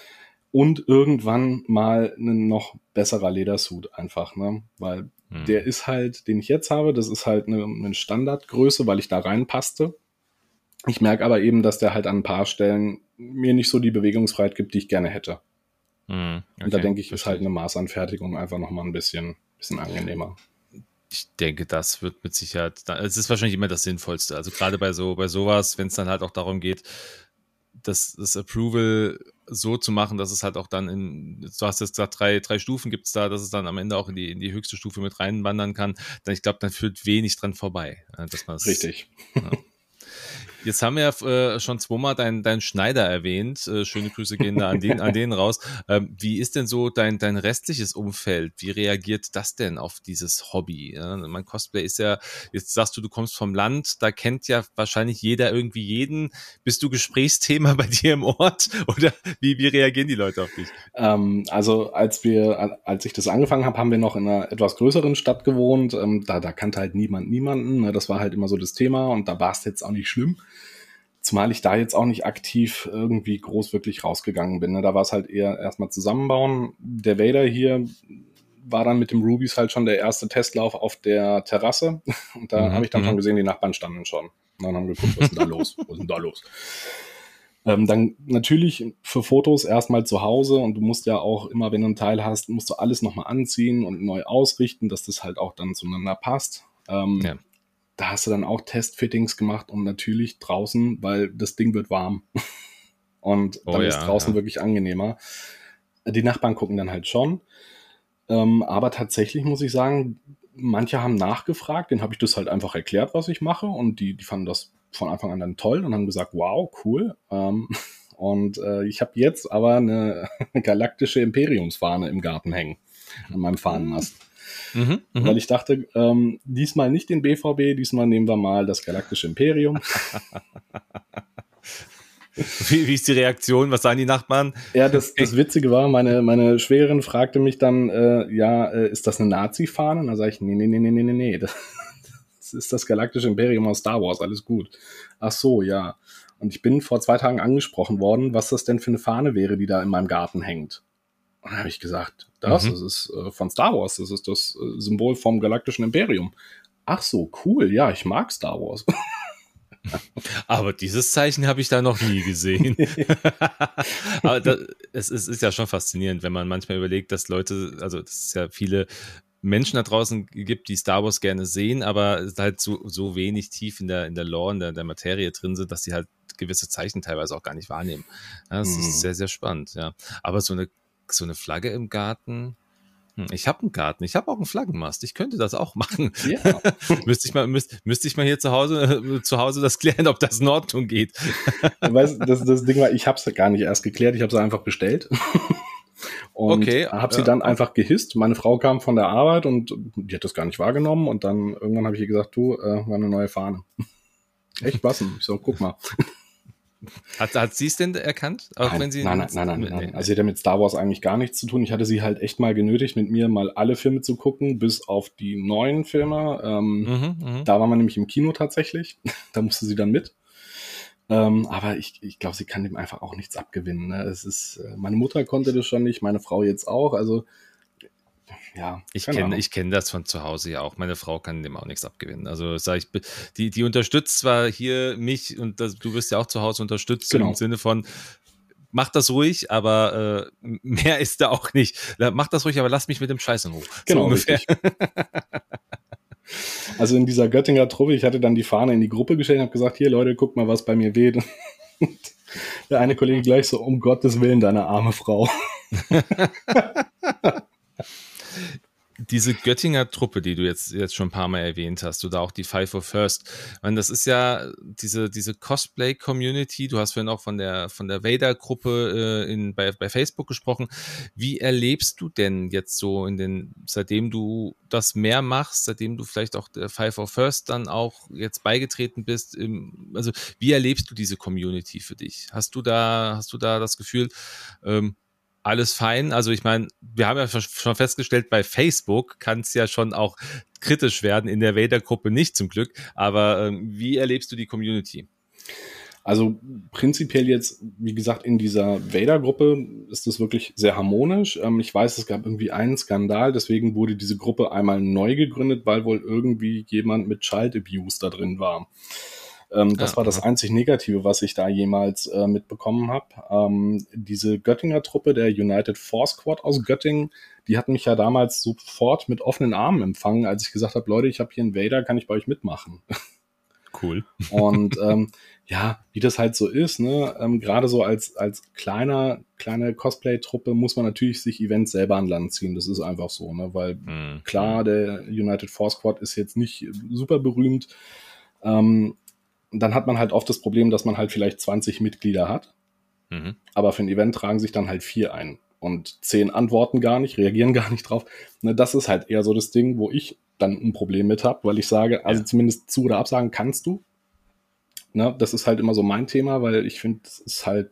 Und irgendwann mal ein noch besserer Ledersuit einfach, ne? Weil Hm. der ist halt, den ich jetzt habe, das ist halt eine, eine Standardgröße, weil ich da reinpasste. Ich merke aber eben, dass der halt an ein paar Stellen mir nicht so die Bewegungsfreiheit gibt, die ich gerne hätte. Hm. Okay, Und da denke ich, ist verstehe halt eine Maßanfertigung einfach nochmal ein bisschen, bisschen angenehmer. Ich denke, das wird mit Sicherheit, es ist wahrscheinlich immer das Sinnvollste. Also gerade bei so, bei sowas, wenn es dann halt auch darum geht, das, das Approval so zu machen, dass es halt auch dann in, du hast jetzt gesagt, drei, drei Stufen gibt es da, dass es dann am Ende auch in die, in die höchste Stufe mit reinwandern kann, dann ich glaube, dann führt wenig dran vorbei. Dass man Richtig. Ja. Jetzt haben wir ja äh, schon zweimal deinen dein Schneider erwähnt. Äh, schöne Grüße gehen da an den, an den raus. Ähm, wie ist denn so dein, dein restliches Umfeld? Wie reagiert das denn auf dieses Hobby? Ja, mein Cosplay ist ja, jetzt sagst du, du kommst vom Land, da kennt ja wahrscheinlich jeder irgendwie jeden. Bist du Gesprächsthema bei dir im Ort? Oder wie, wie reagieren die Leute auf dich? Ähm, also als wir, als ich das angefangen habe, haben wir noch in einer etwas größeren Stadt gewohnt. Ähm, da, da kannte halt niemand niemanden. Ne? Das war halt immer so das Thema und da war es jetzt auch nicht schlimm. Zumal ich da jetzt auch nicht aktiv irgendwie groß wirklich rausgegangen bin. Ne? Da war es halt eher erstmal zusammenbauen. Der Vader hier war dann mit dem Rubies halt schon der erste Testlauf auf der Terrasse. Und da Mhm, habe ich dann mhm. schon gesehen, die Nachbarn standen schon. Und dann haben wir geguckt, was ist denn da los? Was ist denn da los? Ähm, dann natürlich für Fotos erstmal zu Hause und du musst ja auch immer, wenn du einen Teil hast, musst du alles nochmal anziehen und neu ausrichten, dass das halt auch dann zueinander passt. Ähm, Ja. Da hast du dann auch Testfittings gemacht und natürlich draußen, weil das Ding wird warm. Und Oh dann ja, ist draußen ja. wirklich angenehmer. Die Nachbarn gucken dann halt schon. Ähm, aber tatsächlich muss ich sagen, manche haben nachgefragt, denen habe ich das halt einfach erklärt, was ich mache. Und die, die fanden das von Anfang an dann toll und haben gesagt, wow, cool. Ähm, und äh, ich habe jetzt aber eine galaktische Imperiumsfahne im Garten hängen, an meinem Fahnenmast. Mhm, mhm. Weil ich dachte, ähm, diesmal nicht den B V B, diesmal nehmen wir mal das galaktische Imperium. Wie, wie ist die Reaktion? Was sagen die Nachbarn? Ja, das, das Witzige war, meine, meine Schwägerin fragte mich dann, äh, ja, äh, ist das eine Nazi-Fahne? Und da sage ich, nee, nee, nee, nee, nee, nee, nee. Das, das ist das galaktische Imperium aus Star Wars, alles gut. Ach so, ja. Und ich bin vor zwei Tagen angesprochen worden, was das denn für eine Fahne wäre, die da in meinem Garten hängt. Und dann habe ich gesagt, das, Mhm. das ist äh, von Star Wars, das ist das äh, Symbol vom galaktischen Imperium. Ach so, cool, ja, ich mag Star Wars. Aber dieses Zeichen habe ich da noch nie gesehen. Aber das, es, ist, ist ja schon faszinierend, wenn man manchmal überlegt, dass Leute, also dass es ja viele Menschen da draußen gibt, die Star Wars gerne sehen, aber es halt so, so wenig tief in der, in der Lore, in der, in der Materie drin sind, dass sie halt gewisse Zeichen teilweise auch gar nicht wahrnehmen. Ja, das Mhm. ist sehr, sehr spannend, ja. Aber so eine, so eine Flagge im Garten, hm, ich habe einen Garten, ich habe auch einen Flaggenmast, ich könnte das auch machen. Ja. müsste ich mal, müsste, müsste ich mal hier zu Hause, äh, zu Hause das klären, ob das in Ordnung geht. Weißt, das, das Ding war, ich habe es gar nicht erst geklärt, ich habe sie einfach bestellt. Und Okay, habe sie ja, dann auch- einfach gehisst. Meine Frau kam von der Arbeit und die hat das gar nicht wahrgenommen. Und dann irgendwann habe ich ihr gesagt, du, äh, war eine neue Fahne. Echt, was denn? Ich so, guck mal. Hat, hat sie es denn erkannt? Auch Nein, wenn sie nein, nein, nein, nein, Nee, nein. nee. Also sie hat ja mit Star Wars eigentlich gar nichts zu tun. Ich hatte sie halt echt mal genötigt, mit mir mal alle Filme zu gucken, bis auf die neuen Filme. Ähm, Mhm, mhm. Da waren wir nämlich im Kino tatsächlich. Da musste sie dann mit. Ähm, aber ich, ich glaube, sie kann dem einfach auch nichts abgewinnen. Ne? Es ist, äh, meine Mutter konnte das schon nicht, meine Frau jetzt auch. Also ja, Ich keine kenne Ahnung. ich kenn das von zu Hause ja auch. Meine Frau kann dem auch nichts abgewinnen. Also sag ich, die, die unterstützt zwar hier mich und das, du wirst ja auch zu Hause unterstützt Genau. im Sinne von, mach das ruhig, aber äh, mehr ist da auch nicht. Mach das ruhig, aber lass mich mit dem Scheiß in Ruhe. Genau, so ungefähr. richtig. Also in dieser Göttinger Truppe, ich hatte dann die Fahne in die Gruppe gestellt und habe gesagt, hier Leute, guckt mal, was bei mir weht. Und der eine Kollege gleich so, um Gottes Willen, deine arme Frau. Diese Göttinger Truppe, die du jetzt, jetzt schon ein paar Mal erwähnt hast, oder auch die Five of First, ich meine, das ist ja diese, diese Cosplay-Community, du hast vorhin auch von der, von der Vader-Gruppe äh, in, bei, bei Facebook gesprochen. Wie erlebst du denn jetzt so in den, seitdem du das mehr machst, seitdem du vielleicht auch der Five of First dann auch jetzt beigetreten bist, im, also wie erlebst du diese Community für dich? Hast du da, hast du da das Gefühl, ähm, alles fein? Also ich meine, wir haben ja schon festgestellt, bei Facebook kann es ja schon auch kritisch werden, in der Vader-Gruppe nicht zum Glück, aber ähm, wie erlebst du die Community? Also prinzipiell jetzt, wie gesagt, in dieser Vader-Gruppe ist das wirklich sehr harmonisch. Ähm, ich weiß, es gab irgendwie einen Skandal, deswegen wurde diese Gruppe einmal neu gegründet, weil wohl irgendwie jemand mit Child Abuse da drin war. Ähm, das ah, war das einzig Negative, was ich da jemals äh, mitbekommen habe. Ähm, diese Göttinger Truppe, der United Force Squad aus Göttingen, die hat mich ja damals sofort mit offenen Armen empfangen, als ich gesagt habe, Leute, ich habe hier einen Vader, kann ich bei euch mitmachen? Cool. Und ähm, ja, wie das halt so ist, ne, ähm, gerade so als, als kleiner, kleine Cosplay-Truppe muss man natürlich sich Events selber an Land ziehen. Das ist einfach so, ne, weil mhm. klar, der United Force Squad ist jetzt nicht super berühmt. Ähm, dann hat man halt oft das Problem, dass man halt vielleicht zwanzig Mitglieder hat, mhm. aber für ein Event tragen sich dann halt vier ein und zehn antworten gar nicht, reagieren gar nicht drauf. Ne, das ist halt eher so das Ding, wo ich dann ein Problem mit habe, weil ich sage, also ja. zumindest zu- oder absagen kannst du. Ne, das ist halt immer so mein Thema, weil ich finde, es ist halt,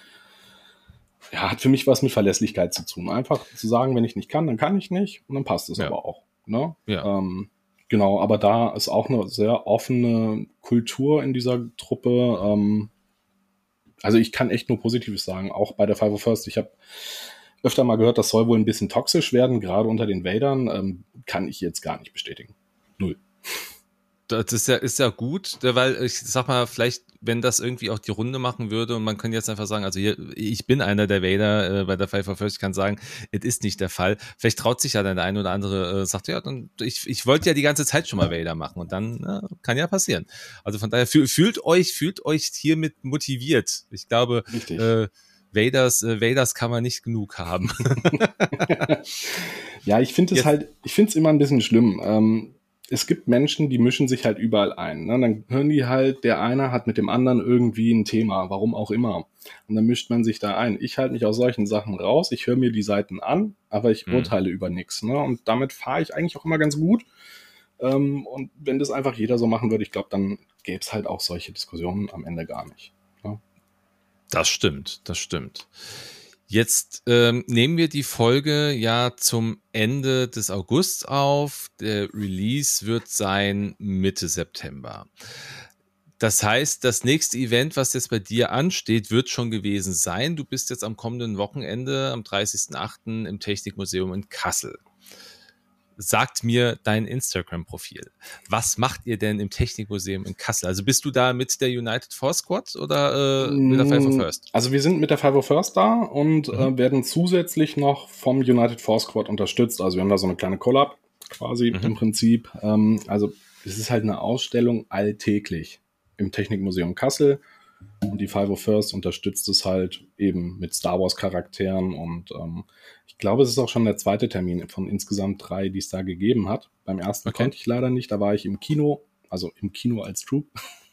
ja, hat für mich was mit Verlässlichkeit zu tun. Einfach zu sagen, wenn ich nicht kann, dann kann ich nicht und dann passt es ja. aber auch. Ne? Ja. Ähm, Genau, aber da ist auch eine sehr offene Kultur in dieser Truppe. Ähm, also ich kann echt nur Positives sagen, auch bei der Five of First. Ich habe öfter mal gehört, das soll wohl ein bisschen toxisch werden, gerade unter den Vadern. Ähm, kann ich jetzt gar nicht bestätigen. Null. Das ist ja, ist ja gut, weil ich sag mal, vielleicht, wenn das irgendwie auch die Runde machen würde und man kann jetzt einfach sagen, also hier, ich bin einer der Vader äh, bei der Five of First, ich kann sagen, es ist nicht der Fall. Vielleicht traut sich ja dann der eine oder andere, äh, sagt, ja, dann, ich, ich wollte ja die ganze Zeit schon mal Vader machen und dann äh, kann ja passieren. Also von daher, fühl, fühlt euch, fühlt euch hiermit motiviert. Ich glaube, äh, Vaders, äh, Vaders kann man nicht genug haben. Ja, ich finde es halt, ich finde es immer ein bisschen schlimm. Ähm, Es gibt Menschen, die mischen sich halt überall ein. Ne? Dann hören die halt, der eine hat mit dem anderen irgendwie ein Thema, warum auch immer. Und dann mischt man sich da ein. Ich halte mich aus solchen Sachen raus. Ich höre mir die Seiten an, aber ich mhm. urteile über nichts. Ne? Und damit fahre ich eigentlich auch immer ganz gut. Ähm, und wenn das einfach jeder so machen würde, ich glaube, dann gäbe es halt auch solche Diskussionen am Ende gar nicht. Ne? Das stimmt, das stimmt. Jetzt ähm, nehmen wir die Folge ja zum Ende des Augusts auf. Der Release wird sein Mitte September. Das heißt, das nächste Event, was jetzt bei dir ansteht, wird schon gewesen sein. Du bist jetzt am kommenden Wochenende, am dreißigsten achten im Technikmuseum in Kassel. Sagt mir dein Instagram-Profil. Was macht ihr denn im Technikmuseum in Kassel? Also bist du da mit der United Force Squad oder äh, mit der Five of First? Also wir sind mit der Five of First da und mhm. äh, werden zusätzlich noch vom United Force Squad unterstützt. Also wir haben da so eine kleine Collab quasi mhm. im Prinzip. Ähm, also es ist halt eine Ausstellung alltäglich im Technikmuseum Kassel. Und die Five of First unterstützt es halt eben mit Star Wars Charakteren und ähm, ich glaube, es ist auch schon der zweite Termin von insgesamt drei, die es da gegeben hat. Beim ersten okay. konnte ich leider nicht, da war ich im Kino, also im Kino als Troop.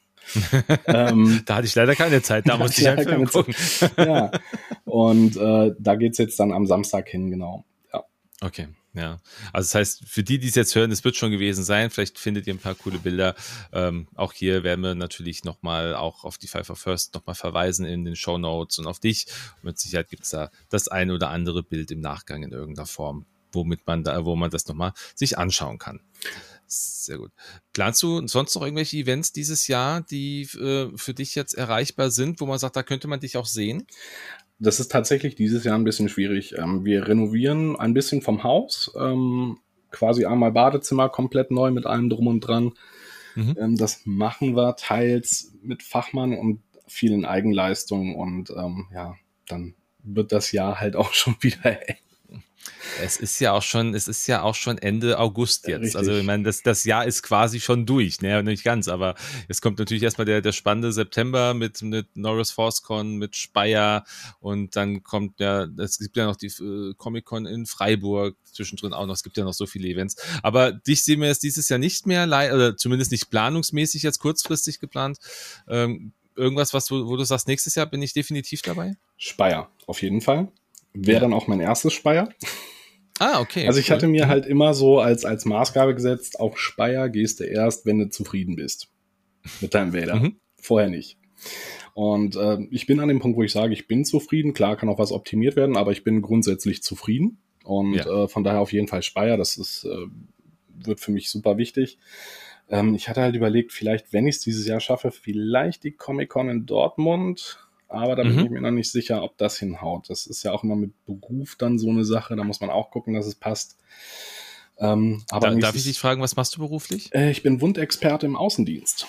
ähm, da hatte ich leider keine Zeit, da musste ich einen Film gucken. Ja, und äh, da geht's jetzt dann am Samstag hin, genau. Ja. Okay. Ja, also das heißt, für die, die es jetzt hören, es wird schon gewesen sein, vielleicht findet ihr ein paar coole Bilder. Ähm, auch hier werden wir natürlich nochmal auch auf die Five of First nochmal verweisen in den Shownotes und auf dich. Und mit Sicherheit gibt es da das ein oder andere Bild im Nachgang in irgendeiner Form, womit man da, wo man das nochmal sich anschauen kann. Sehr gut. Planst du sonst noch irgendwelche Events dieses Jahr, die äh, für dich jetzt erreichbar sind, wo man sagt, da könnte man dich auch sehen? Das ist tatsächlich dieses Jahr ein bisschen schwierig. Ähm, wir renovieren ein bisschen vom Haus, ähm, quasi einmal Badezimmer komplett neu mit allem drum und dran. Mhm. Ähm, das machen wir teils mit Fachmann und vielen Eigenleistungen und ähm, ja, dann wird das Jahr halt auch schon wieder eng. Es ist ja auch schon, es ist ja auch schon Ende August jetzt. Richtig. Also ich meine, das, das Jahr ist quasi schon durch, ne? Nicht ganz, aber es kommt natürlich erstmal der, der spannende September mit, mit Norris ForceCon, mit Speyer und dann kommt ja, es gibt ja noch die äh, Comic-Con in Freiburg zwischendrin auch noch, es gibt ja noch so viele Events. Aber dich sehen wir jetzt dieses Jahr nicht mehr, oder zumindest nicht planungsmäßig jetzt kurzfristig geplant. Ähm, irgendwas, was du, wo du sagst, nächstes Jahr bin ich definitiv dabei? Speyer, auf jeden Fall. Wäre ja. dann auch mein erstes Speyer. Ah, okay. Also ich cool. hatte mir halt immer so als, als Maßgabe gesetzt, auf Speyer gehst du erst, wenn du zufrieden bist mit deinem Vader. Mhm. Vorher nicht. Und äh, ich bin an dem Punkt, wo ich sage, ich bin zufrieden. Klar kann auch was optimiert werden, aber ich bin grundsätzlich zufrieden. Und ja. äh, von daher auf jeden Fall Speyer. Das ist, äh, wird für mich super wichtig. Ähm, ich hatte halt überlegt, vielleicht, wenn ich es dieses Jahr schaffe, vielleicht die Comic-Con in Dortmund. Aber da bin mhm. ich mir noch nicht sicher, ob das hinhaut. Das ist ja auch immer mit Beruf dann so eine Sache. Da muss man auch gucken, dass es passt. Ähm, aber da, darf ich dich fragen, was machst du beruflich? Äh, ich bin Wundexperte im Außendienst.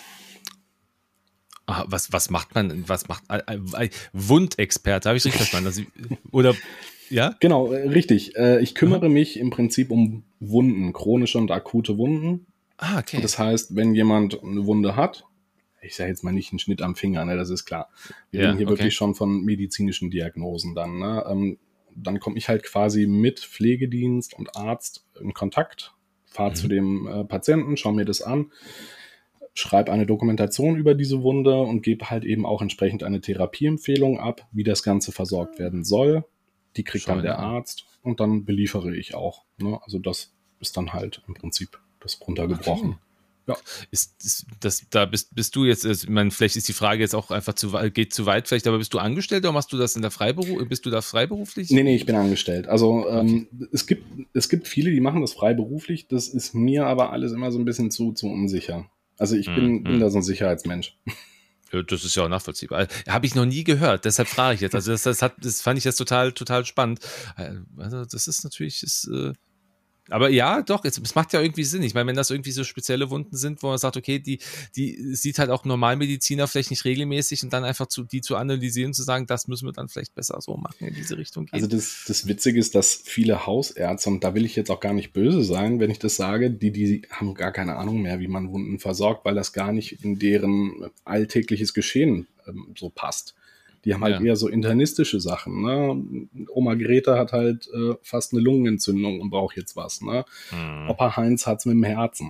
Ah, was, was macht man? Was macht äh, äh, Wundexperte? Habe ich richtig verstanden? Also, oder ja? Genau, äh, richtig. Äh, ich kümmere mhm. mich im Prinzip um Wunden, chronische und akute Wunden. Ah, okay. Das heißt, wenn jemand eine Wunde hat, ich sage jetzt mal nicht einen Schnitt am Finger, ne, das ist klar. Wir ja, reden hier okay. wirklich schon von medizinischen Diagnosen dann. Ne? Ähm, dann komme ich halt quasi mit Pflegedienst und Arzt in Kontakt, fahre mhm. zu dem äh, Patienten, schaue mir das an, schreibe eine Dokumentation über diese Wunde und gebe halt eben auch entsprechend eine Therapieempfehlung ab, wie das Ganze versorgt werden soll. Die kriegt Schau dann der an. Arzt und dann beliefere ich auch. Ne? Also das ist dann halt im Prinzip das runtergebrochen. Okay. Ja. Ist, ist das, da bist, bist du jetzt, ich meine, vielleicht ist die Frage jetzt auch einfach zu, geht zu weit vielleicht, aber bist du angestellt oder machst du das in der Freiberuf, bist du da freiberuflich? Nee, nee, ich bin angestellt. Also ähm, okay. es gibt, es gibt viele, die machen das freiberuflich, das ist mir aber alles immer so ein bisschen zu, zu unsicher. Also ich bin, mhm. bin da so ein Sicherheitsmensch. Ja, das ist ja auch nachvollziehbar. Habe ich noch nie gehört, deshalb frage ich jetzt. Also das, das, hat, das fand ich jetzt total, total spannend. Also das ist natürlich, ist, äh aber ja, doch, es, es macht ja irgendwie Sinn. Ich meine, wenn das irgendwie so spezielle Wunden sind, wo man sagt, okay, die, die sieht halt auch Normalmediziner vielleicht nicht regelmäßig und dann einfach zu, die zu analysieren, zu sagen, das müssen wir dann vielleicht besser so machen, in diese Richtung gehen. Also das, das Witzige ist, dass viele Hausärzte, und da will ich jetzt auch gar nicht böse sein, wenn ich das sage, die, die haben gar keine Ahnung mehr, wie man Wunden versorgt, weil das gar nicht in deren alltägliches Geschehen ähm, so passt. Die haben halt ja. eher so internistische Sachen. Ne? Oma Greta hat halt äh, fast eine Lungenentzündung und braucht jetzt was. Ne? Mhm. Opa Heinz hat's mit dem Herzen.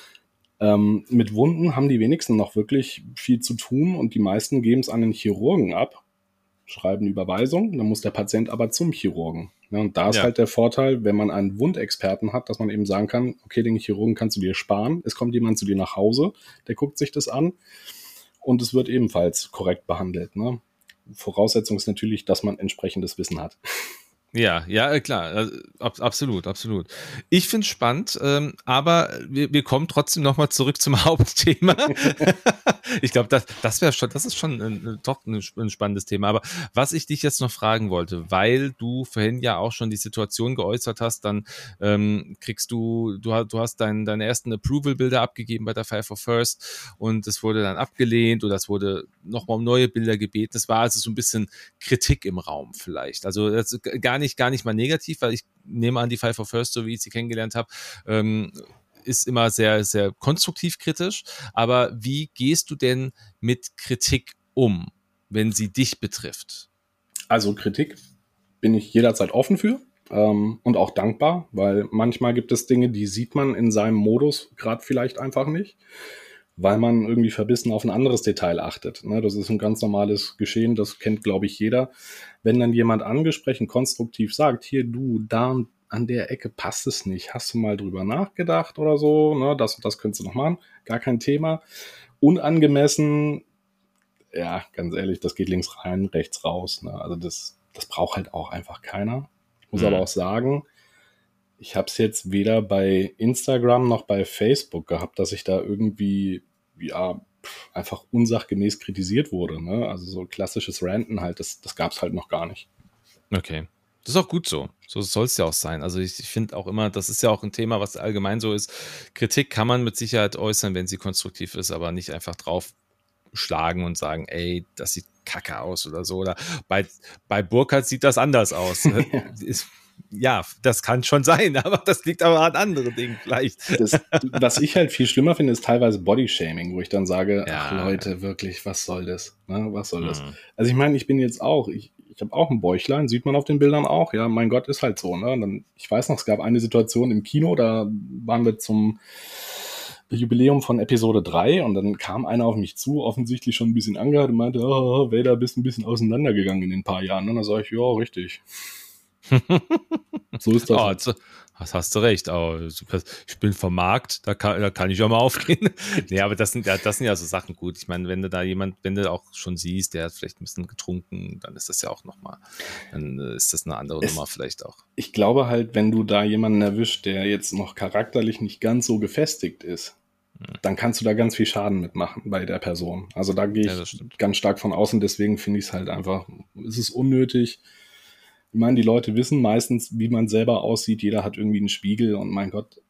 Ähm, mit Wunden haben die wenigsten noch wirklich viel zu tun und die meisten geben es an den Chirurgen ab, schreiben Überweisung, dann muss der Patient aber zum Chirurgen. Ja, und da ist ja. halt der Vorteil, wenn man einen Wundexperten hat, dass man eben sagen kann, okay, den Chirurgen kannst du dir sparen, es kommt jemand zu dir nach Hause, der guckt sich das an und es wird ebenfalls korrekt behandelt. Ne? Voraussetzung ist natürlich, dass man entsprechendes Wissen hat. Ja, ja, klar, also, ab, absolut, absolut. Ich finde es spannend, ähm, aber wir, wir kommen trotzdem nochmal zurück zum Hauptthema. Ich glaube, das, das wäre schon, das ist schon ein, doch ein, ein spannendes Thema. Aber was ich dich jetzt noch fragen wollte, weil du vorhin ja auch schon die Situation geäußert hast, dann ähm, kriegst du, du, du hast dein, deine ersten Approval-Bilder abgegeben bei der Five for First und es wurde dann abgelehnt oder es wurde nochmal um neue Bilder gebeten. Es war also so ein bisschen Kritik im Raum vielleicht. Also das gar nicht, gar nicht mal negativ, weil ich nehme an, die Five for First, so wie ich sie kennengelernt habe, ähm, ist immer sehr, sehr konstruktiv kritisch. Aber wie gehst du denn mit Kritik um, wenn sie dich betrifft? Also Kritik bin ich jederzeit offen für ähm, und auch dankbar, weil manchmal gibt es Dinge, die sieht man in seinem Modus gerade vielleicht einfach nicht, weil man irgendwie verbissen auf ein anderes Detail achtet. Ne, das ist ein ganz normales Geschehen, das kennt, glaube ich, jeder. Wenn dann jemand angesprochen konstruktiv sagt, hier, du, da an der Ecke passt es nicht, hast du mal drüber nachgedacht oder so, ne, das und das könntest du noch machen, gar kein Thema. Unangemessen, ja, ganz ehrlich, das geht links rein, rechts raus. Ne, also das, das braucht halt auch einfach keiner. Ich muss mhm. aber auch sagen, ich habe es jetzt weder bei Instagram noch bei Facebook gehabt, dass ich da irgendwie ja einfach unsachgemäß kritisiert wurde. Ne? Also so klassisches Ranten halt, das, das gab es halt noch gar nicht. Okay. Das ist auch gut so. So soll es ja auch sein. Also ich, ich finde auch immer, das ist ja auch ein Thema, was allgemein so ist. Kritik kann man mit Sicherheit äußern, wenn sie konstruktiv ist, aber nicht einfach drauf schlagen und sagen, ey, das sieht kacke aus oder so. Oder bei, bei Burkhardt sieht das anders aus. ist, Ja, das kann schon sein, aber das liegt aber an anderen Dingen vielleicht. Das, was ich halt viel schlimmer finde, ist teilweise Bodyshaming, wo ich dann sage, Ja. ach Leute, wirklich, was soll das? Ne, was soll das? Hm. Also ich meine, ich bin jetzt auch, ich, ich habe auch ein Bäuchlein, sieht man auf den Bildern auch, ja, mein Gott, ist halt so. Ne? Und dann, ich weiß noch, es gab eine Situation im Kino, da waren wir zum Jubiläum von Episode drei und dann kam einer auf mich zu, offensichtlich schon ein bisschen angehört und meinte, oh, Vader, bist ein bisschen auseinandergegangen in den paar Jahren. Und dann sage ich, ja, richtig. So ist das. Oh, halt. das, das hast du recht. Oh, ich bin vom Markt, da kann, da kann ich auch mal aufgehen. Nee, aber das sind, ja, das sind ja so Sachen gut. Ich meine, wenn du da jemand, wenn du auch schon siehst, der hat vielleicht ein bisschen getrunken, dann ist das ja auch nochmal, dann ist das eine andere es, Nummer vielleicht auch. Ich glaube halt, wenn du da jemanden erwischt, der jetzt noch charakterlich nicht ganz so gefestigt ist, hm. dann kannst du da ganz viel Schaden mitmachen bei der Person. Also da gehe ich ja, ganz stark von außen, deswegen finde ich es halt einfach, es ist unnötig. Ich meine, die Leute wissen meistens, wie man selber aussieht. Jeder hat irgendwie einen Spiegel und mein Gott.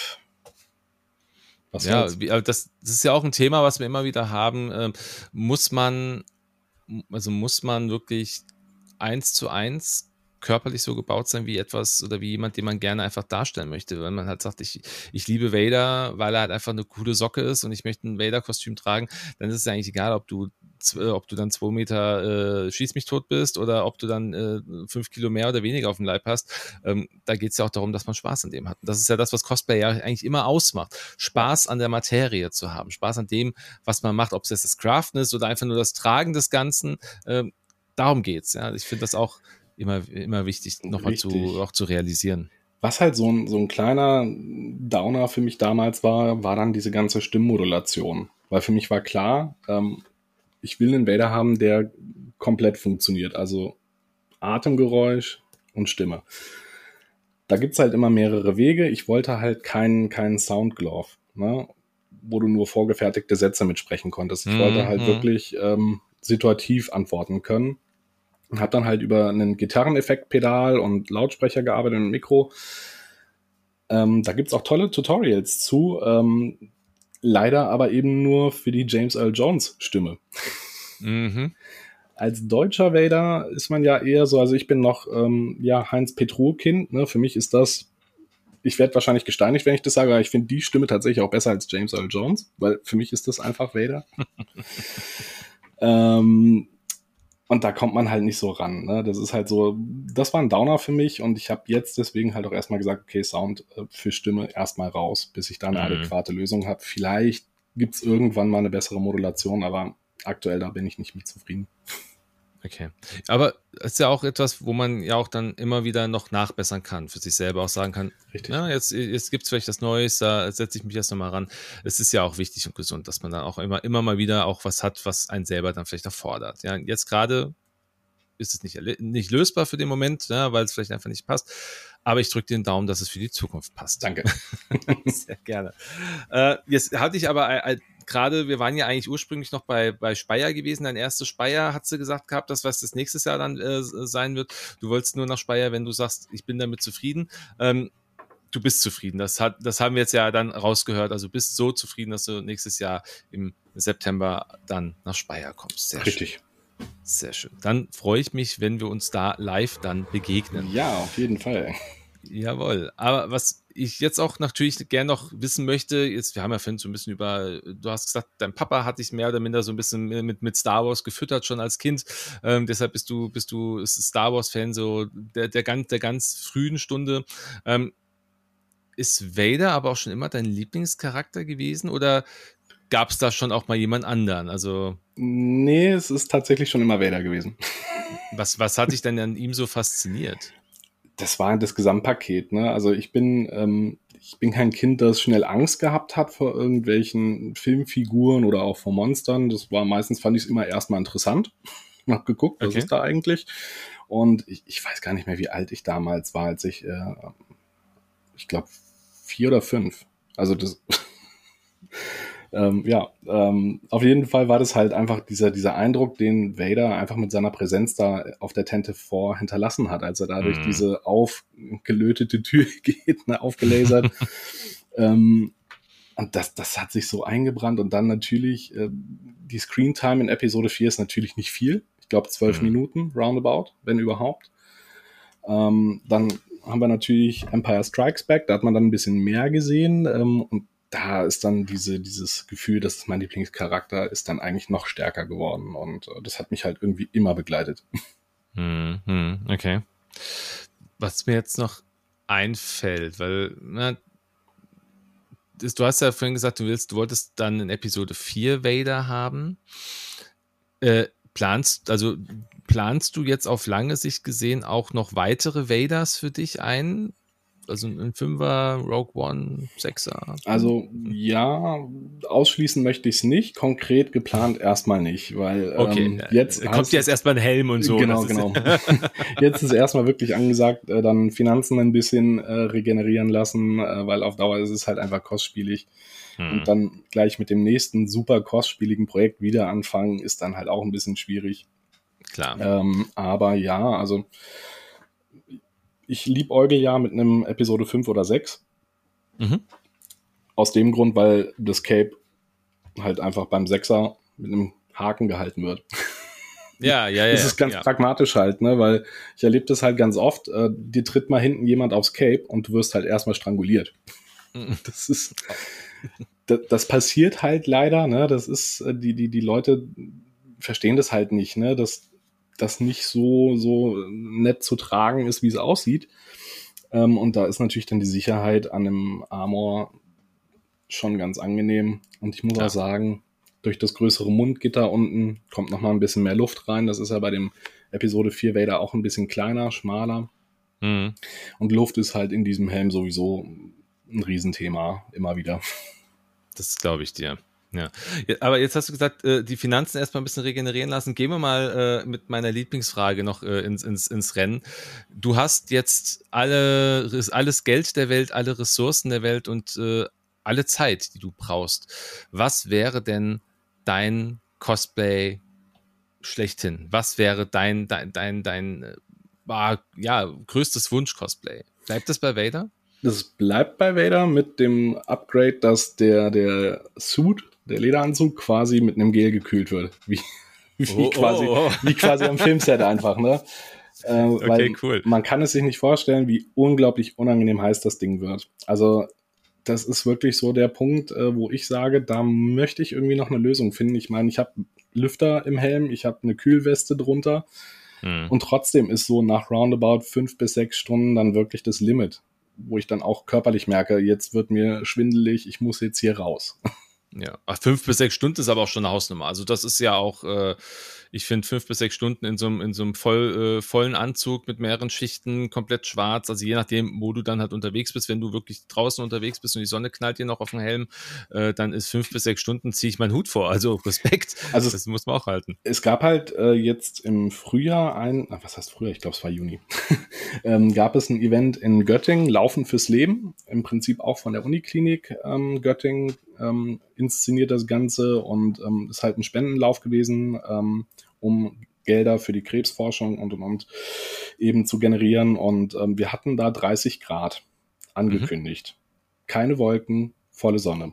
Was ja, wie, das, das ist ja auch ein Thema, was wir immer wieder haben. Ähm, muss man, also muss man wirklich eins zu eins körperlich so gebaut sein wie etwas oder wie jemand, den man gerne einfach darstellen möchte. Wenn man halt sagt, ich, ich liebe Vader, weil er halt einfach eine coole Socke ist und ich möchte ein Vader-Kostüm tragen, dann ist es eigentlich egal, ob du ob du dann zwei Meter äh, schieß mich tot bist oder ob du dann äh, fünf Kilo mehr oder weniger auf dem Leib hast. Ähm, da geht es ja auch darum, dass man Spaß an dem hat. Und das ist ja das, was Cosplay ja eigentlich immer ausmacht. Spaß an der Materie zu haben. Spaß an dem, was man macht, ob es jetzt das Craften ist oder einfach nur das Tragen des Ganzen. Ähm, darum geht's. Ja. Ich finde das auch immer, immer wichtig, nochmal zu, auch zu realisieren. Was halt so ein, so ein kleiner Downer für mich damals war, war dann diese ganze Stimmmodulation. Weil für mich war klar, ähm, ich will einen Vader haben, der komplett funktioniert. Also Atemgeräusch und Stimme. Da gibt's halt immer mehrere Wege. Ich wollte halt keinen, keinen Soundglove, ne, wo du nur vorgefertigte Sätze mitsprechen konntest. Ich mm-hmm. wollte halt wirklich ähm, situativ antworten können. Und habe dann halt über einen Gitarreneffektpedal und Lautsprecher gearbeitet und ein Mikro. Ähm, da gibt's auch tolle Tutorials zu. Ähm, leider aber eben nur für die James Earl Jones Stimme. Mhm. Als deutscher Vader ist man ja eher so, also ich bin noch ähm, ja Heinz Petruch-Kind. Ne? Für mich ist das, ich werde wahrscheinlich gesteinigt, wenn ich das sage, aber ich finde die Stimme tatsächlich auch besser als James Earl Jones, weil für mich ist das einfach Vader. ähm, Und da kommt man halt nicht so ran. Ne? Das ist halt so, das war ein Downer für mich und ich habe jetzt deswegen halt auch erstmal gesagt, okay, Sound äh, für Stimme erstmal raus, bis ich da eine mhm. adäquate Lösung habe. Vielleicht gibt's irgendwann mal eine bessere Modulation, aber aktuell da bin ich nicht mit zufrieden. Okay. Aber es ist ja auch etwas, wo man ja auch dann immer wieder noch nachbessern kann, für sich selber auch sagen kann, richtig. Ja, jetzt, jetzt gibt es vielleicht das Neues, da setze ich mich jetzt nochmal ran. Es ist ja auch wichtig und gesund, dass man dann auch immer, immer mal wieder auch was hat, was einen selber dann vielleicht erfordert. Ja, jetzt gerade ist es nicht, nicht lösbar für den Moment, ja, weil es vielleicht einfach nicht passt. Aber ich drücke den Daumen, dass es für die Zukunft passt. Danke. Sehr gerne. Äh, jetzt hatte ich aber äh, gerade, wir waren ja eigentlich ursprünglich noch bei, bei Speyer gewesen. Dein erstes Speyer, hat sie gesagt gehabt, dass was das nächstes Jahr dann äh, sein wird. Du wolltest nur nach Speyer, wenn du sagst, ich bin damit zufrieden. Ähm, du bist zufrieden. Das, hat, das haben wir jetzt ja dann rausgehört. Also bist so zufrieden, dass du nächstes Jahr im September dann nach Speyer kommst. Sehr Richtig. Schön. Sehr schön. Dann freue ich mich, wenn wir uns da live dann begegnen. Ja, auf jeden Fall. Jawohl. Aber was ich jetzt auch natürlich gerne noch wissen möchte, jetzt, wir haben ja vorhin so ein bisschen über, du hast gesagt, dein Papa hat dich mehr oder minder so ein bisschen mit, mit Star Wars gefüttert schon als Kind. Ähm, deshalb bist du, bist du Star Wars-Fan, so der, der, ganz, der ganz frühen Stunde. Ähm, ist Vader aber auch schon immer dein Lieblingscharakter gewesen oder gab es da schon auch mal jemand anderen? Also nee, es ist tatsächlich schon immer Vader gewesen. Was, was hat dich denn an ihm so fasziniert? Das war das Gesamtpaket, ne? Also ich bin, ähm, ich bin kein Kind, das schnell Angst gehabt hat vor irgendwelchen Filmfiguren oder auch vor Monstern. Das war meistens, fand ich es immer erstmal interessant. Ich hab geguckt, was okay. ist da eigentlich? Und ich, ich weiß gar nicht mehr, wie alt ich damals war, als ich, äh, ich glaube, vier oder fünf. Also das Ähm, ja, ähm, auf jeden Fall war das halt einfach dieser, dieser Eindruck, den Vader einfach mit seiner Präsenz da auf der Tente vor hinterlassen hat, als er da durch mm. diese aufgelötete Tür geht, ne, aufgelasert. ähm, und das, das hat sich so eingebrannt und dann natürlich, äh, die Screentime in Episode vier ist natürlich nicht viel. Ich glaube zwölf mm. Minuten, roundabout, wenn überhaupt. Ähm, dann haben wir natürlich Empire Strikes Back, da hat man dann ein bisschen mehr gesehen ähm, und da ist dann diese, dieses Gefühl, dass es mein Lieblingscharakter ist, dann eigentlich noch stärker geworden und äh, das hat mich halt irgendwie immer begleitet. Hm, hm, okay. Was mir jetzt noch einfällt, weil na, das, du hast ja vorhin gesagt, du willst, du wolltest dann in Episode vier Vader haben. Äh, planst, also planst du jetzt auf lange Sicht gesehen auch noch weitere Vaders für dich ein? Also ein Fünfer, Rogue One, Sechser? Also ja, ausschließen möchte ich es nicht, konkret geplant erstmal nicht, weil okay, ähm, jetzt kommt jetzt erstmal ein Helm und so. Genau, genau. Jetzt ist erstmal wirklich angesagt, äh, dann Finanzen ein bisschen äh, regenerieren lassen, äh, weil auf Dauer ist es halt einfach kostspielig. Hm. Und dann gleich mit dem nächsten super kostspieligen Projekt wieder anfangen, ist dann halt auch ein bisschen schwierig. Klar. Ähm, aber ja, also ich liebäugel ja mit einem Episode fünf oder sechs. Mhm. Aus dem Grund, weil das Cape halt einfach beim Sechser mit einem Haken gehalten wird. Ja, ja, ja. Das ist ganz ja. pragmatisch halt, ne, weil ich erlebe das halt ganz oft, äh, dir tritt mal hinten jemand aufs Cape und du wirst halt erstmal stranguliert. Mhm. Das ist, das, das passiert halt leider, ne, das ist, die, die, die Leute verstehen das halt nicht, ne, dass das nicht so, so nett zu tragen ist, wie es aussieht. Ähm, und da ist natürlich dann die Sicherheit an einem Armor schon ganz angenehm. Und ich muss Klar. auch sagen, durch das größere Mundgitter unten kommt noch mal ein bisschen mehr Luft rein. Das ist ja bei dem Episode vier Vader auch ein bisschen kleiner, schmaler. Mhm. Und Luft ist halt in diesem Helm sowieso ein Riesenthema, immer wieder. Das glaube ich dir. Ja, aber jetzt hast du gesagt, die Finanzen erstmal ein bisschen regenerieren lassen. Gehen wir mal äh, mit meiner Lieblingsfrage noch äh, ins, ins, ins Rennen. Du hast jetzt alle, alles Geld der Welt, alle Ressourcen der Welt und äh, alle Zeit, die du brauchst. Was wäre denn dein Cosplay schlechthin? Was wäre dein, dein, dein, dein äh, ja, größtes Wunsch-Cosplay? Bleibt das bei Vader? Das bleibt bei Vader mit dem Upgrade, dass der, der Suit, der Lederanzug quasi mit einem Gel gekühlt wird. Wie, wie, oh, quasi, oh, oh. wie quasi am Filmset einfach, ne? Äh, okay, weil cool. Man kann es sich nicht vorstellen, wie unglaublich unangenehm heiß das Ding wird. Also das ist wirklich so der Punkt, äh, wo ich sage, da möchte ich irgendwie noch eine Lösung finden. Ich meine, ich habe Lüfter im Helm, ich habe eine Kühlweste drunter hm. und trotzdem ist so nach roundabout fünf bis sechs Stunden dann wirklich das Limit, wo ich dann auch körperlich merke, jetzt wird mir schwindelig, ich muss jetzt hier raus. Ja, Ach, fünf bis sechs Stunden ist aber auch schon eine Hausnummer. Also das ist ja auch, äh, ich finde fünf bis sechs Stunden in so einem in so einem voll, äh, vollen Anzug mit mehreren Schichten, komplett schwarz. Also je nachdem, wo du dann halt unterwegs bist, wenn du wirklich draußen unterwegs bist und die Sonne knallt dir noch auf den Helm, äh, dann ist fünf bis sechs Stunden, ziehe ich meinen Hut vor. Also Respekt. Also das muss man auch halten. Es gab halt äh, jetzt im Frühjahr ein, was heißt Frühjahr? Ich glaube, es war Juni. ähm, gab es ein Event in Göttingen, Laufen fürs Leben. Im Prinzip auch von der Uniklinik ähm, Göttingen ähm, inszeniert das Ganze und ähm, ist halt ein Spendenlauf gewesen, ähm, um Gelder für die Krebsforschung und und und eben zu generieren. Und ähm, wir hatten da dreißig Grad angekündigt. Mhm. Keine Wolken, volle Sonne.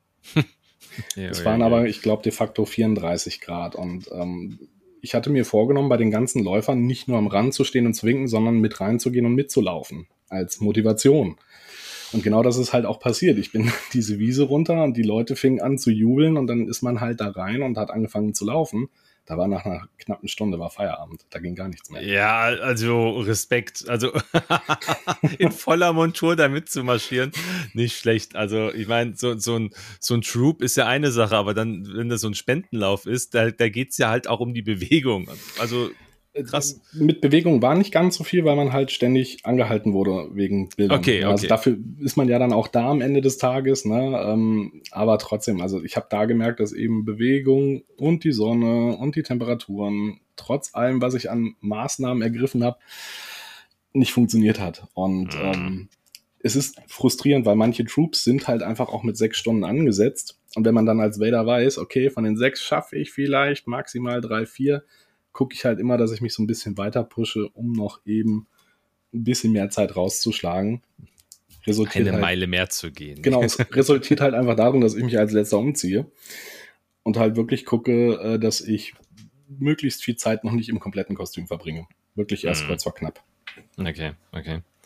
ja, es waren ja, aber, ja. ich glaube, de facto vierunddreißig Grad. Und ähm, ich hatte mir vorgenommen, bei den ganzen Läufern nicht nur am Rand zu stehen und zu winken, sondern mit reinzugehen und mitzulaufen. Als Motivation. Und genau das ist halt auch passiert. Ich bin diese Wiese runter und die Leute fingen an zu jubeln und dann ist man halt da rein und hat angefangen zu laufen. Da war nach einer knappen Stunde war Feierabend. Da ging gar nichts mehr. Ja, also Respekt. Also in voller Montur da mitzumarschieren, nicht schlecht. Also ich meine, so, so, ein, so ein Troop ist ja eine Sache, aber dann, wenn das so ein Spendenlauf ist, da, da geht es ja halt auch um die Bewegung. Also krass. Mit Bewegung war nicht ganz so viel, weil man halt ständig angehalten wurde wegen Bildern. Okay, okay. Also dafür ist man ja dann auch da am Ende des Tages, ne? Ähm, aber trotzdem, also ich habe da gemerkt, dass eben Bewegung und die Sonne und die Temperaturen, trotz allem, was ich an Maßnahmen ergriffen habe, nicht funktioniert hat. Und mhm. ähm, es ist frustrierend, weil manche Troops sind halt einfach auch mit sechs Stunden angesetzt. Und wenn man dann als Vader weiß, okay, von den sechs schaffe ich vielleicht maximal drei, vier, gucke ich halt immer, dass ich mich so ein bisschen weiter pushe, um noch eben ein bisschen mehr Zeit rauszuschlagen. Resultiert Eine halt, Meile mehr zu gehen. Genau, es resultiert halt einfach darum, dass ich mich als Letzter umziehe und halt wirklich gucke, dass ich möglichst viel Zeit noch nicht im kompletten Kostüm verbringe. Wirklich erst mhm. kurz vor knapp. Okay, okay.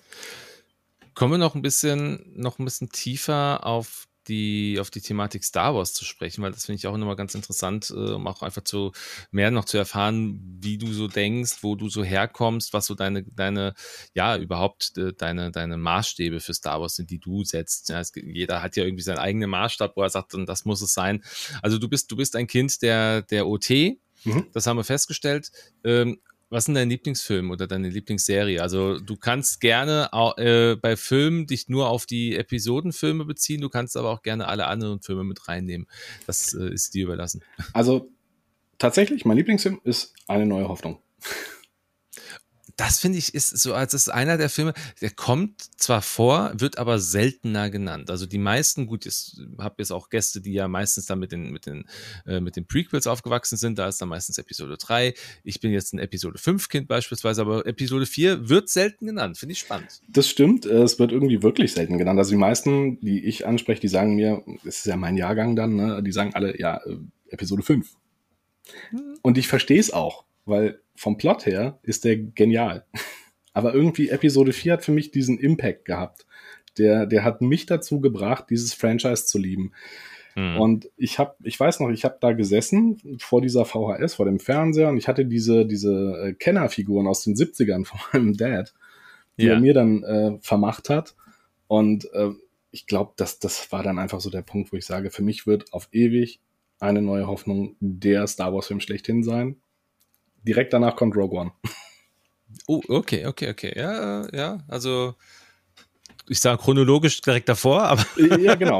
Kommen wir noch ein bisschen, noch ein bisschen tiefer auf die, auf die Thematik Star Wars zu sprechen, weil das finde ich auch immer ganz interessant, äh, um auch einfach zu mehr noch zu erfahren, wie du so denkst, wo du so herkommst, was so deine, deine, ja, überhaupt äh, deine, deine Maßstäbe für Star Wars sind, die du setzt. Ja, es, jeder hat ja irgendwie seinen eigenen Maßstab, wo er sagt, und das muss es sein. Also du bist, du bist ein Kind der, der O T, mhm. Das haben wir festgestellt. Ähm, Was sind deine Lieblingsfilme oder deine Lieblingsserie? Also du kannst gerne auch, äh, bei Filmen dich nur auf die Episodenfilme beziehen, du kannst aber auch gerne alle anderen Filme mit reinnehmen. Das äh, ist dir überlassen. Also tatsächlich, mein Lieblingsfilm ist Eine neue Hoffnung. Das finde ich ist so, als ist einer der Filme, der kommt zwar vor, wird aber seltener genannt. Also die meisten, gut, ich habe jetzt auch Gäste, die ja meistens dann mit den, mit den, äh, mit den Prequels aufgewachsen sind, da ist dann meistens Episode drei. Ich bin jetzt ein Episode fünf Kind beispielsweise, aber Episode vier wird selten genannt, finde ich spannend. Das stimmt, es wird irgendwie wirklich selten genannt. Also die meisten, die ich anspreche, die sagen mir, es ist ja mein Jahrgang dann, ne? Die sagen alle, ja, Episode fünf. Hm. Und ich verstehe es auch, weil vom Plot her ist der genial. Aber irgendwie Episode vier hat für mich diesen Impact gehabt. Der, der hat mich dazu gebracht, dieses Franchise zu lieben. Mhm. Und ich habe, ich weiß noch, ich habe da gesessen vor dieser V H S, vor dem Fernseher, und ich hatte diese, diese Kennerfiguren aus den siebzigern von meinem Dad, die ja. er mir dann äh, vermacht hat. Und äh, ich glaube, das, das war dann einfach so der Punkt, wo ich sage, für mich wird auf ewig Eine neue Hoffnung der Star Wars-Film schlechthin sein. Direkt danach kommt Rogue One. Oh, okay, okay, okay. Ja, ja, also ich sage chronologisch direkt davor, aber. Ja, genau.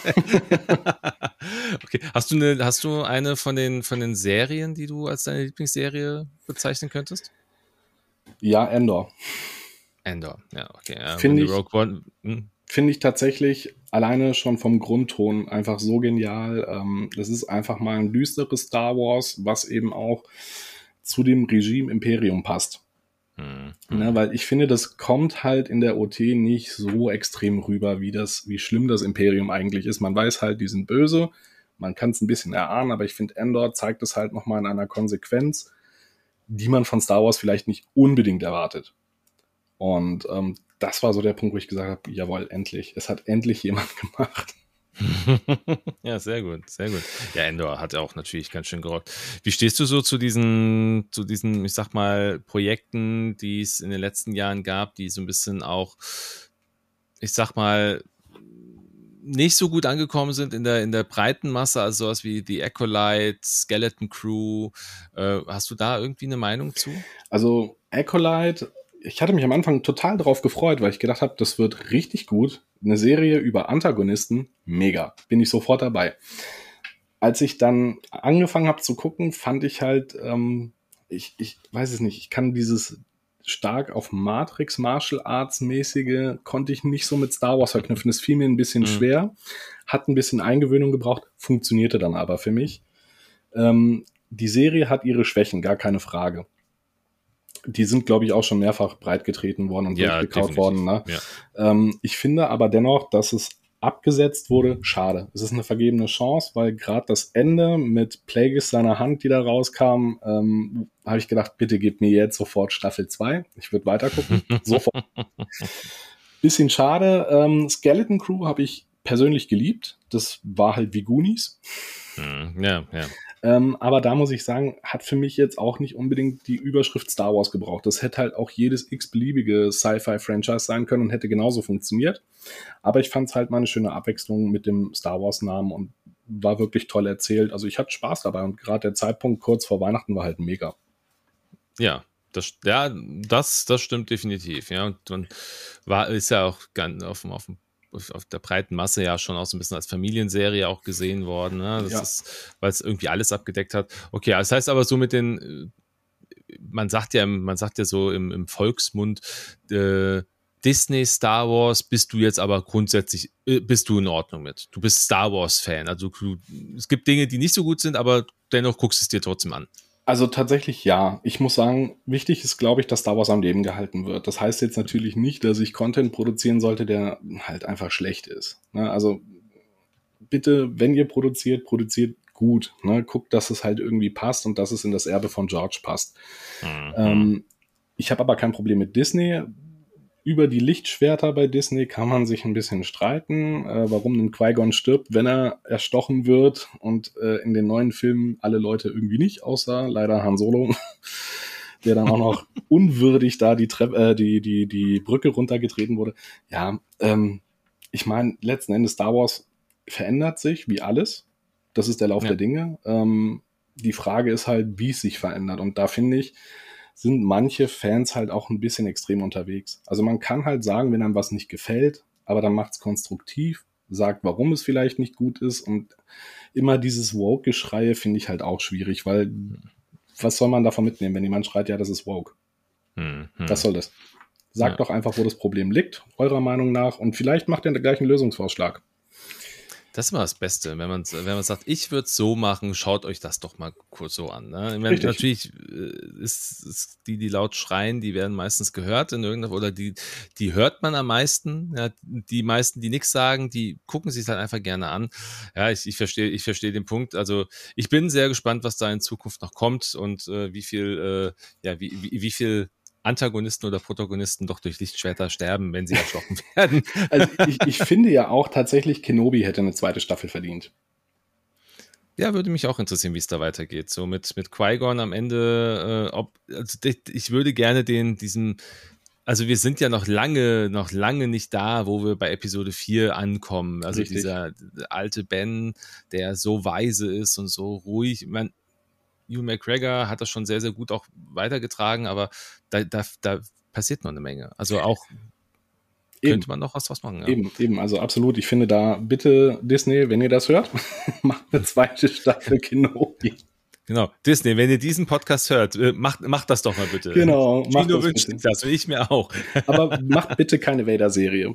Okay. Hast du eine, hast du eine von den, von den Serien, die du als deine Lieblingsserie bezeichnen könntest? Ja, Endor. Endor, ja, okay. Ja, Finde ich, One, hm. find ich tatsächlich alleine schon vom Grundton einfach so genial. Ähm, das ist einfach mal ein düsteres Star Wars, was eben auch zu dem Regime Imperium passt. Mhm. Ne, weil ich finde, das kommt halt in der O T nicht so extrem rüber, wie das, wie schlimm das Imperium eigentlich ist. Man weiß halt, die sind böse, man kann es ein bisschen erahnen, aber ich finde, Endor zeigt es halt nochmal in einer Konsequenz, die man von Star Wars vielleicht nicht unbedingt erwartet. Und ähm, das war so der Punkt, wo ich gesagt habe, jawohl, endlich. Es hat endlich jemand gemacht. Ja, sehr gut, sehr gut. Ja, Endor hat auch natürlich ganz schön gerockt. Wie stehst du so zu diesen, zu diesen, ich sag mal, Projekten, die es in den letzten Jahren gab, die so ein bisschen auch, ich sag mal, nicht so gut angekommen sind in der, in der breiten Masse, also sowas wie The Acolyte, Skeleton Crew. Äh, hast du da irgendwie eine Meinung zu? Also Acolyte, ich hatte mich am Anfang total drauf gefreut, weil ich gedacht habe, das wird richtig gut. Eine Serie über Antagonisten, mega. Bin ich sofort dabei. Als ich dann angefangen habe zu gucken, fand ich halt, ähm, ich, ich weiß es nicht, ich kann dieses stark auf Matrix, Martial Arts mäßige, konnte ich nicht so mit Star Wars verknüpfen. Das fiel mir ein bisschen mhm. schwer, hat ein bisschen Eingewöhnung gebraucht, funktionierte dann aber für mich. Ähm, die Serie hat ihre Schwächen, gar keine Frage. Die sind, glaube ich, auch schon mehrfach breitgetreten worden und ja, durchgekaut worden. Ne? Ja. Ähm, ich finde aber dennoch, dass es abgesetzt wurde, schade. Es ist eine vergebene Chance, weil gerade das Ende mit Plagueis seiner Hand, die da rauskam, ähm, habe ich gedacht, bitte gib mir jetzt sofort Staffel zwei. Ich würde weiter gucken. Sofort. Bisschen schade. Ähm, Skeleton Crew habe ich persönlich geliebt. Das war halt wie Goonies. Ja, ja. Ähm, aber da muss ich sagen, hat für mich jetzt auch nicht unbedingt die Überschrift Star Wars gebraucht. Das hätte halt auch jedes x-beliebige Sci-Fi-Franchise sein können und hätte genauso funktioniert. Aber ich fand es halt mal eine schöne Abwechslung mit dem Star Wars-Namen und war wirklich toll erzählt. Also ich hatte Spaß dabei und gerade der Zeitpunkt kurz vor Weihnachten war halt mega. Ja, das, ja, das, das stimmt definitiv. Ja, und man war, ist ja auch ganz auf dem, auf dem auf der breiten Masse ja schon auch so ein bisschen als Familienserie auch gesehen worden, ne? Das ja. ist, weil es irgendwie alles abgedeckt hat. Okay, das heißt aber so mit den, man sagt ja, man sagt ja so im, im Volksmund, äh, Disney, Star Wars, bist du jetzt aber grundsätzlich, äh, bist du in Ordnung mit. Du bist Star Wars-Fan. Also du, es gibt Dinge, die nicht so gut sind, aber dennoch guckst du es dir trotzdem an. Also tatsächlich ja. Ich muss sagen, wichtig ist, glaube ich, dass Star Wars am Leben gehalten wird. Das heißt jetzt natürlich nicht, dass ich Content produzieren sollte, der halt einfach schlecht ist. Ne? Also bitte, wenn ihr produziert, produziert gut. Ne? Guckt, dass es halt irgendwie passt und dass es in das Erbe von George passt. Mhm. Ähm, ich habe aber kein Problem mit Disney. über die Lichtschwerter bei Disney kann man sich ein bisschen streiten, äh, warum ein Qui-Gon stirbt, wenn er erstochen wird und äh, in den neuen Filmen alle Leute irgendwie nicht, außer leider Han Solo, der dann auch noch unwürdig da die, Treppe, äh, die, die, die Brücke runtergetreten wurde. Ja, ähm, ich meine, letzten Endes Star Wars verändert sich, wie alles. Das ist der Lauf Ja. der Dinge. Ähm, die Frage ist halt, wie es sich verändert. Und da finde ich, sind manche Fans halt auch ein bisschen extrem unterwegs. Also man kann halt sagen, wenn einem was nicht gefällt, aber dann macht's konstruktiv, sagt, warum es vielleicht nicht gut ist, und immer dieses Woke-Geschreie finde ich halt auch schwierig, weil was soll man davon mitnehmen, wenn jemand schreit, ja, das ist woke? Hm, hm. Was soll das? Sagt Ja. doch einfach, wo das Problem liegt, eurer Meinung nach, und vielleicht macht ihr gleich einen Lösungsvorschlag. Das ist immer das Beste, wenn man, wenn man sagt, ich würde es so machen, schaut euch das doch mal kurz so an. Ne? Ich meine, Richtig. natürlich äh, ist, ist die, die laut schreien, die werden meistens gehört in irgendeiner, oder die, die hört man am meisten. Ja, die meisten, die nichts sagen, die gucken sich halt einfach gerne an. Ja, ich, ich verstehe, ich verstehe den Punkt. Also ich bin sehr gespannt, was da in Zukunft noch kommt und äh, wie viel, äh, ja, wie, wie, wie viel Antagonisten oder Protagonisten doch durch Lichtschwerter sterben, wenn sie erstochen werden. Also ich, ich finde ja auch tatsächlich, Kenobi hätte eine zweite Staffel verdient. Ja, würde mich auch interessieren, wie es da weitergeht. So mit, mit Qui-Gon am Ende, äh, ob, also ich würde gerne den, diesen, also wir sind ja noch lange, noch lange nicht da, wo wir bei Episode vier ankommen. Also Richtig. dieser alte Ben, der so weise ist und so ruhig. Ich meine, Ewan McGregor hat das schon sehr, sehr gut auch weitergetragen, aber da, da, da passiert noch eine Menge. Also auch Eben. könnte man noch was draus machen. Ja. Eben, eben, also absolut. Ich finde da, bitte Disney, wenn ihr das hört, macht eine zweite Staffel Kenobi. Genau, Disney, wenn ihr diesen Podcast hört, macht, macht das doch mal bitte. Genau, macht Gino das wünscht bitte. sich das und ich mir auch. Aber macht bitte keine Vader-Serie.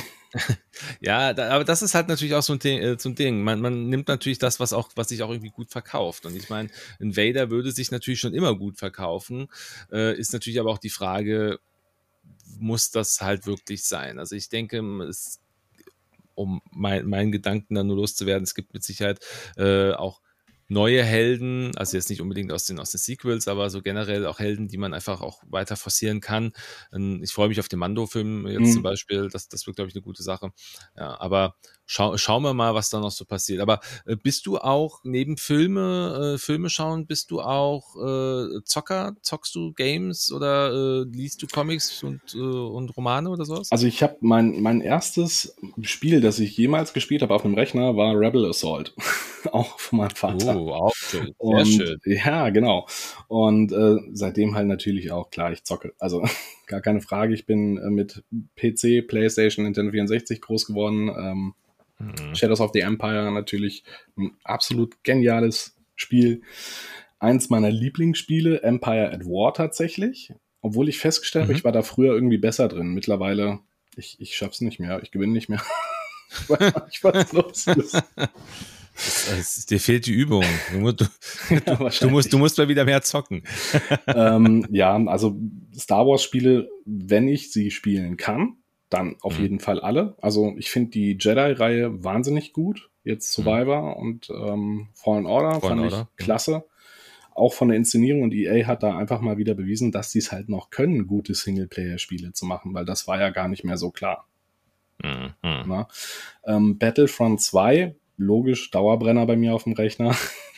Ja, da, aber das ist halt natürlich auch so ein Ding. Äh, so ein Ding. Man, man nimmt natürlich das, was auch, was sich auch irgendwie gut verkauft. Und ich meine, ein Vader würde sich natürlich schon immer gut verkaufen. Äh, ist natürlich aber auch die Frage, muss das halt wirklich sein? Also ich denke, es, um mein, meinen Gedanken dann nur loszuwerden, es gibt mit Sicherheit äh, auch neue Helden, also jetzt nicht unbedingt aus den, aus den Sequels, aber so generell auch Helden, die man einfach auch weiter forcieren kann. Ich freue mich auf den Mando-Film jetzt Mhm. zum Beispiel, das, das wird, glaube ich, eine gute Sache. Ja, aber schau, schauen wir mal, was da noch so passiert. Aber äh, bist du auch neben Filme, äh, Filme schauen, bist du auch äh, Zocker? Zockst du Games oder äh, liest du Comics und, äh, und Romane oder sowas? Also ich habe mein, mein erstes Spiel, das ich jemals gespielt habe auf einem Rechner, war Rebel Assault. Auch von meinem Vater. Oh, auch schön. Sehr Und schön. ja, genau. Und äh, seitdem halt natürlich auch, klar, ich zocke. Also gar keine Frage, ich bin äh, mit P C, PlayStation, Nintendo vierundsechzig groß geworden. Ähm, Mhm. Shadows of the Empire natürlich ein absolut geniales Spiel. Eins meiner Lieblingsspiele, Empire at War tatsächlich. Obwohl ich festgestellt habe, Mhm. ich war da früher irgendwie besser drin. Mittlerweile, ich, ich schaff's nicht mehr, ich gewinne nicht mehr. Ich weiß nicht, was los ist. Es, es, dir fehlt die Übung. Du, mu- du, Ja, du, wahrscheinlich. musst, du musst mal wieder mehr zocken. ähm, ja, also Star Wars Spiele, wenn ich sie spielen kann, dann auf Mhm. jeden Fall alle. Also ich finde die Jedi-Reihe wahnsinnig gut. Jetzt Survivor und ähm, Fallen Order Fallen fand Order, ich klasse. Auch von der Inszenierung, und E A hat da einfach mal wieder bewiesen, dass sie es halt noch können, gute Singleplayer-Spiele zu machen, weil das war ja gar nicht mehr so klar. Mhm. Mhm. Na? Ähm, Battlefront zwei, logisch, Dauerbrenner bei mir auf dem Rechner.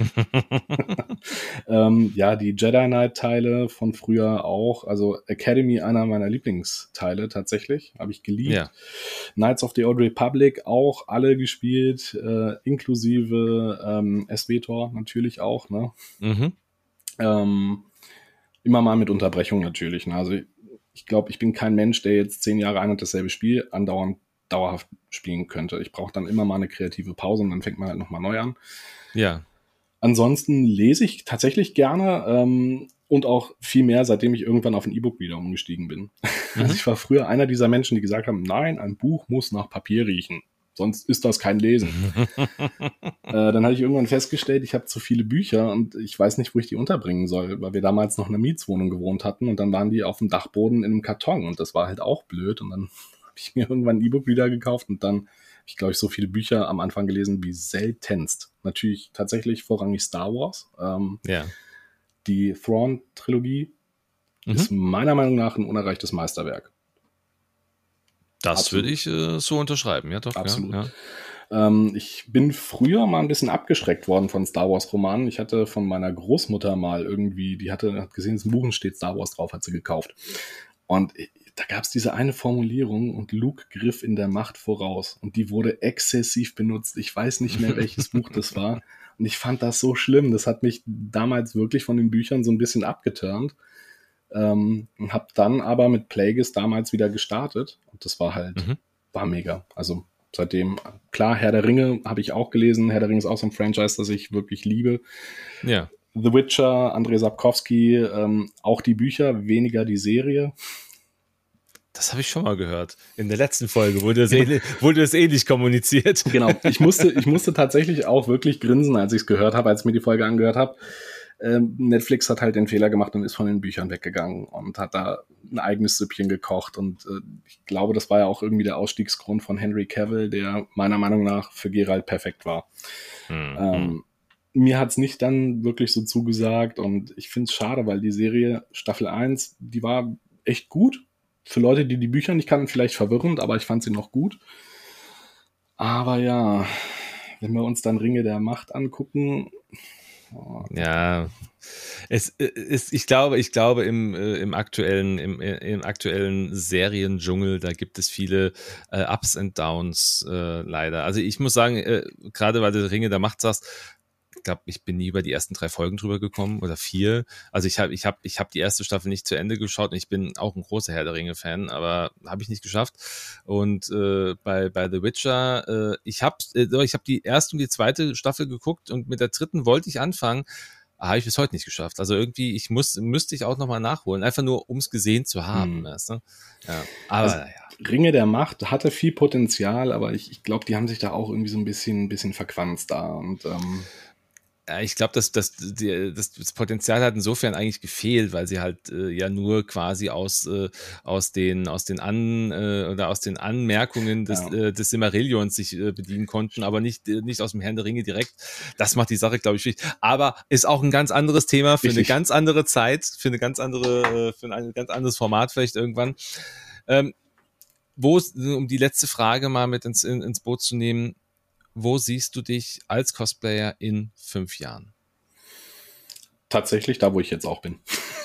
ähm, ja, die Jedi Knight-Teile von früher auch. Also Academy, einer meiner Lieblingsteile tatsächlich. Habe ich geliebt. Ja. Knights of the Old Republic auch alle gespielt, äh, inklusive ähm, SWTOR natürlich auch. Ne? Mhm. Ähm, immer mal mit Unterbrechung natürlich. Ne? Also ich glaube, ich bin kein Mensch, der jetzt zehn Jahre ein und dasselbe Spiel andauernd dauerhaft spielen könnte. Ich brauche dann immer mal eine kreative Pause und dann fängt man halt nochmal neu an. Ja. Ansonsten lese ich tatsächlich gerne ähm, und auch viel mehr, seitdem ich irgendwann auf ein E-Book wieder umgestiegen bin. Mhm. Also ich war früher einer dieser Menschen, die gesagt haben, nein, ein Buch muss nach Papier riechen. Sonst ist das kein Lesen. äh, dann habe ich irgendwann festgestellt, ich habe zu viele Bücher und ich weiß nicht, wo ich die unterbringen soll, weil wir damals noch in einer Mietswohnung gewohnt hatten und dann waren die auf dem Dachboden in einem Karton und das war halt auch blöd. Und dann habe ich mir irgendwann ein E-Book wieder gekauft und dann habe ich, glaube ich, so viele Bücher am Anfang gelesen wie seltenst. Natürlich tatsächlich vorrangig Star Wars. Ähm, Ja. die Thrawn-Trilogie Mhm. ist meiner Meinung nach ein unerreichtes Meisterwerk. Das Absolut. würde ich äh, so unterschreiben, ja doch. Absolut. Ja, Ähm, ich bin früher mal ein bisschen abgeschreckt worden von Star Wars Romanen. Ich hatte von meiner Großmutter mal irgendwie, die hatte hat gesehen, dass ein Buch steht Star Wars drauf, hat sie gekauft. Und da gab es diese eine Formulierung und Luke griff in der Macht voraus. Und die wurde exzessiv benutzt. Ich weiß nicht mehr, welches Buch das war. Und ich fand das so schlimm. Das hat mich damals wirklich von den Büchern so ein bisschen abgeturnt. Ähm, und habe dann aber mit Plagueis damals wieder gestartet. Und das war halt, Mhm. war mega. Also seitdem, klar, Herr der Ringe habe ich auch gelesen. Herr der Ringe ist auch so ein Franchise, das ich wirklich liebe. Ja. The Witcher, Andrzej Sapkowski, ähm, auch die Bücher, weniger die Serie. Das habe ich schon mal gehört. In der letzten Folge wurde das, ähnlich, wurde das ähnlich kommuniziert. Genau, ich musste, ich musste tatsächlich auch wirklich grinsen, als ich es gehört habe, als ich mir die Folge angehört habe. Ähm, Netflix hat halt den Fehler gemacht und ist von den Büchern weggegangen und hat da ein eigenes Süppchen gekocht. Und äh, ich glaube, das war ja auch irgendwie der Ausstiegsgrund von Henry Cavill, der meiner Meinung nach für Geralt perfekt war. Mhm. Ähm, mir hat's nicht dann wirklich so zugesagt und ich finde es schade, weil die Serie Staffel eins, die war echt gut. Für Leute, die die Bücher nicht kannten, vielleicht verwirrend, aber ich fand sie noch gut. Aber ja, wenn wir uns dann Ringe der Macht angucken. Oh. Ja, es ist, ich glaube, ich glaube, im, äh, im aktuellen, im, im aktuellen Seriendschungel, da gibt es viele äh, Ups and Downs, äh, leider. Also ich muss sagen, äh, gerade weil du Ringe der Macht sagst, ich glaube, ich bin nie über die ersten drei Folgen drüber gekommen oder vier. Also ich habe ich hab, ich hab die erste Staffel nicht zu Ende geschaut und ich bin auch ein großer Herr der Ringe-Fan, aber habe ich nicht geschafft. Und äh, bei, bei The Witcher, äh, ich habe äh, ich hab die erste und die zweite Staffel geguckt und mit der dritten wollte ich anfangen, habe ich bis heute nicht geschafft. Also irgendwie, ich muss, müsste ich auch nochmal nachholen, einfach nur, um es gesehen zu haben. Hm. Weißt du? Ja, aber also, naja. Ringe der Macht hatte viel Potenzial, aber ich, ich glaube, die haben sich da auch irgendwie so ein bisschen, ein bisschen verquanzt da und ähm ich glaube, dass, dass die, das, das Potenzial hat insofern eigentlich gefehlt, weil sie halt äh, ja nur quasi aus, äh, aus den, aus den An äh, oder aus den Anmerkungen des, ja. äh, des Silmarillions sich äh, bedienen konnten, aber nicht, äh, nicht aus dem Herrn der Ringe direkt. Das macht die Sache, glaube ich, schwierig. Aber ist auch ein ganz anderes Thema für Richtig. eine ganz andere Zeit, für eine ganz andere, äh, für ein ganz anderes Format vielleicht irgendwann. Ähm, wo, um die letzte Frage mal mit ins, in, ins Boot zu nehmen, wo siehst du dich als Cosplayer in fünf Jahren? Tatsächlich da, wo ich jetzt auch bin.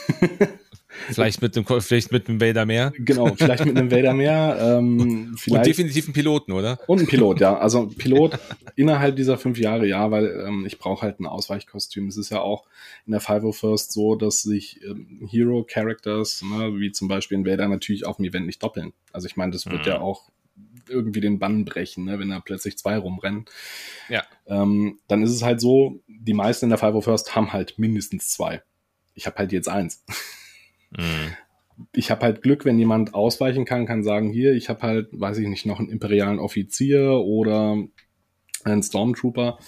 Vielleicht mit einem, vielleicht mit einem Vader mehr? Genau, vielleicht mit einem Vader mehr. Ähm, vielleicht und definitiv einen Piloten, oder? Und ein Pilot, ja. Also Pilot innerhalb dieser fünf Jahre, ja, weil ähm, ich brauche halt ein Ausweichkostüm. Es ist ja auch in der five oh first so, dass sich ähm, Hero-Characters, ne, wie zum Beispiel ein Vader, natürlich auf dem Event nicht doppeln. Also ich meine, das wird mhm. ja auch irgendwie den Bann brechen, ne, wenn da plötzlich zwei rumrennen. Ja. Ähm, dann ist es halt so, die meisten in der five oh first haben halt mindestens zwei. Ich habe halt jetzt eins. Mhm. Ich habe halt Glück, wenn jemand ausweichen kann, kann sagen, hier, ich habe halt, weiß ich nicht, noch einen imperialen Offizier oder einen Stormtrooper.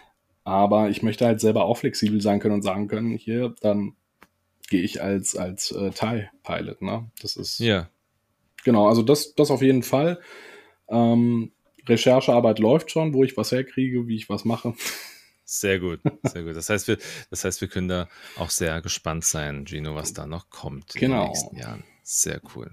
Aber ich möchte halt selber auch flexibel sein können und sagen können, hier, dann gehe ich als, als äh, TIE-Pilot, ne? Das ist. Ja. Genau, also das, das auf jeden Fall. Ähm, Recherchearbeit läuft schon, wo ich was herkriege, wie ich was mache. Sehr gut, sehr gut. Das heißt, wir, das heißt, wir können da auch sehr gespannt sein, Gino, was da noch kommt genau. in den nächsten Jahren. Sehr cool.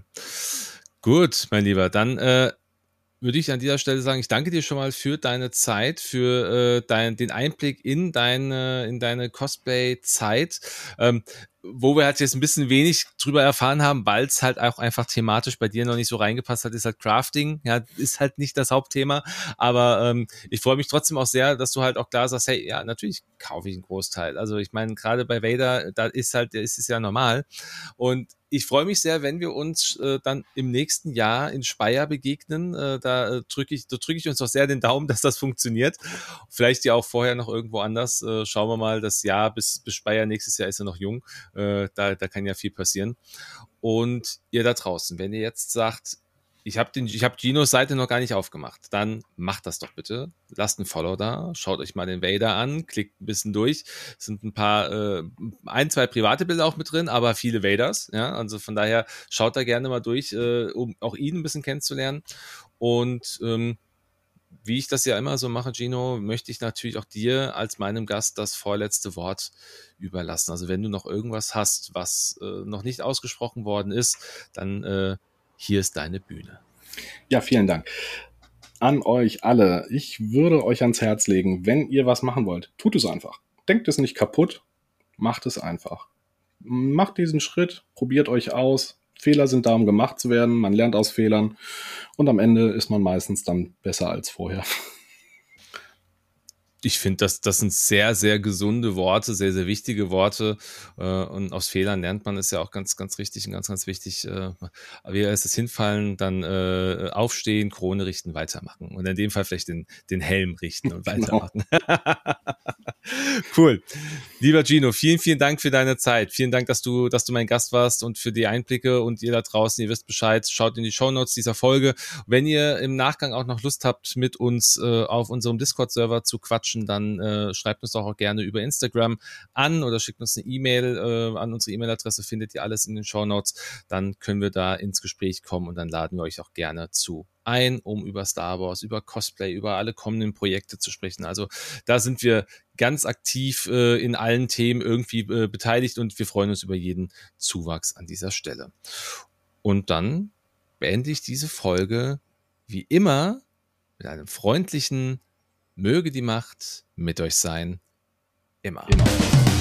Gut, mein Lieber, dann äh, würde ich an dieser Stelle sagen, ich danke dir schon mal für deine Zeit, für äh, dein, den Einblick in deine, in deine Cosplay-Zeit. Ähm, wo wir halt jetzt ein bisschen wenig drüber erfahren haben, weil es halt auch einfach thematisch bei dir noch nicht so reingepasst hat, ist halt Crafting. Ja, ist halt nicht das Hauptthema, aber ähm, ich freue mich trotzdem auch sehr, dass du halt auch klar sagst, hey, ja, natürlich kaufe ich einen Großteil. Also ich meine, gerade bei Vader, da ist halt, ist es ja normal. Und ich freue mich sehr, wenn wir uns äh, dann im nächsten Jahr in Speyer begegnen. Äh, da äh, drücke ich, da drücke ich uns doch sehr den Daumen, dass das funktioniert. Vielleicht ja auch vorher noch irgendwo anders. Äh, schauen wir mal, das Jahr bis, bis Speyer nächstes Jahr ist ja noch jung. Äh, da, da kann ja viel passieren. Und ihr da draußen, wenn ihr jetzt sagt, ich habe den, ich habe Ginos Seite noch gar nicht aufgemacht, dann macht das doch bitte. Lasst ein Follow da, schaut euch mal den Vader an, klickt ein bisschen durch. Es sind ein paar, äh, ein, zwei private Bilder auch mit drin, aber viele Vaders. Ja, also von daher schaut da gerne mal durch, äh, um auch ihn ein bisschen kennenzulernen. Und ähm, wie ich das ja immer so mache, Gino, möchte ich natürlich auch dir als meinem Gast das vorletzte Wort überlassen. Also wenn du noch irgendwas hast, was äh, noch nicht ausgesprochen worden ist, dann äh, hier ist deine Bühne. Ja, vielen Dank. An euch alle. Ich würde euch ans Herz legen, wenn ihr was machen wollt, tut es einfach. Denkt es nicht kaputt, macht es einfach. Macht diesen Schritt, probiert euch aus. Fehler sind da, um gemacht zu werden. Man lernt aus Fehlern und am Ende ist man meistens dann besser als vorher. Ich finde, das, das sind sehr, sehr gesunde Worte, sehr, sehr wichtige Worte. Und aus Fehlern lernt man, ist ja auch ganz, ganz richtig und ganz, ganz wichtig. Wie ist es hinfallen, dann aufstehen, Krone richten, weitermachen. Und in dem Fall vielleicht den, den Helm richten und weitermachen. Genau. Cool. Lieber Gino, vielen, vielen Dank für deine Zeit. Vielen Dank, dass du, dass du mein Gast warst und für die Einblicke. Und ihr da draußen, ihr wisst Bescheid, schaut in die Shownotes dieser Folge. Wenn ihr im Nachgang auch noch Lust habt, mit uns äh, auf unserem Discord-Server zu quatschen, dann äh, schreibt uns doch auch gerne über Instagram an oder schickt uns eine E-Mail äh, an unsere E-Mail-Adresse, findet ihr alles in den Shownotes. Dann können wir da ins Gespräch kommen und dann laden wir euch auch gerne zu ein, um über Star Wars, über Cosplay, über alle kommenden Projekte zu sprechen. Also da sind wir ganz aktiv äh, in allen Themen irgendwie äh, beteiligt und wir freuen uns über jeden Zuwachs an dieser Stelle. Und dann beende ich diese Folge wie immer mit einem freundlichen Möge die Macht mit euch sein. Immer. immer.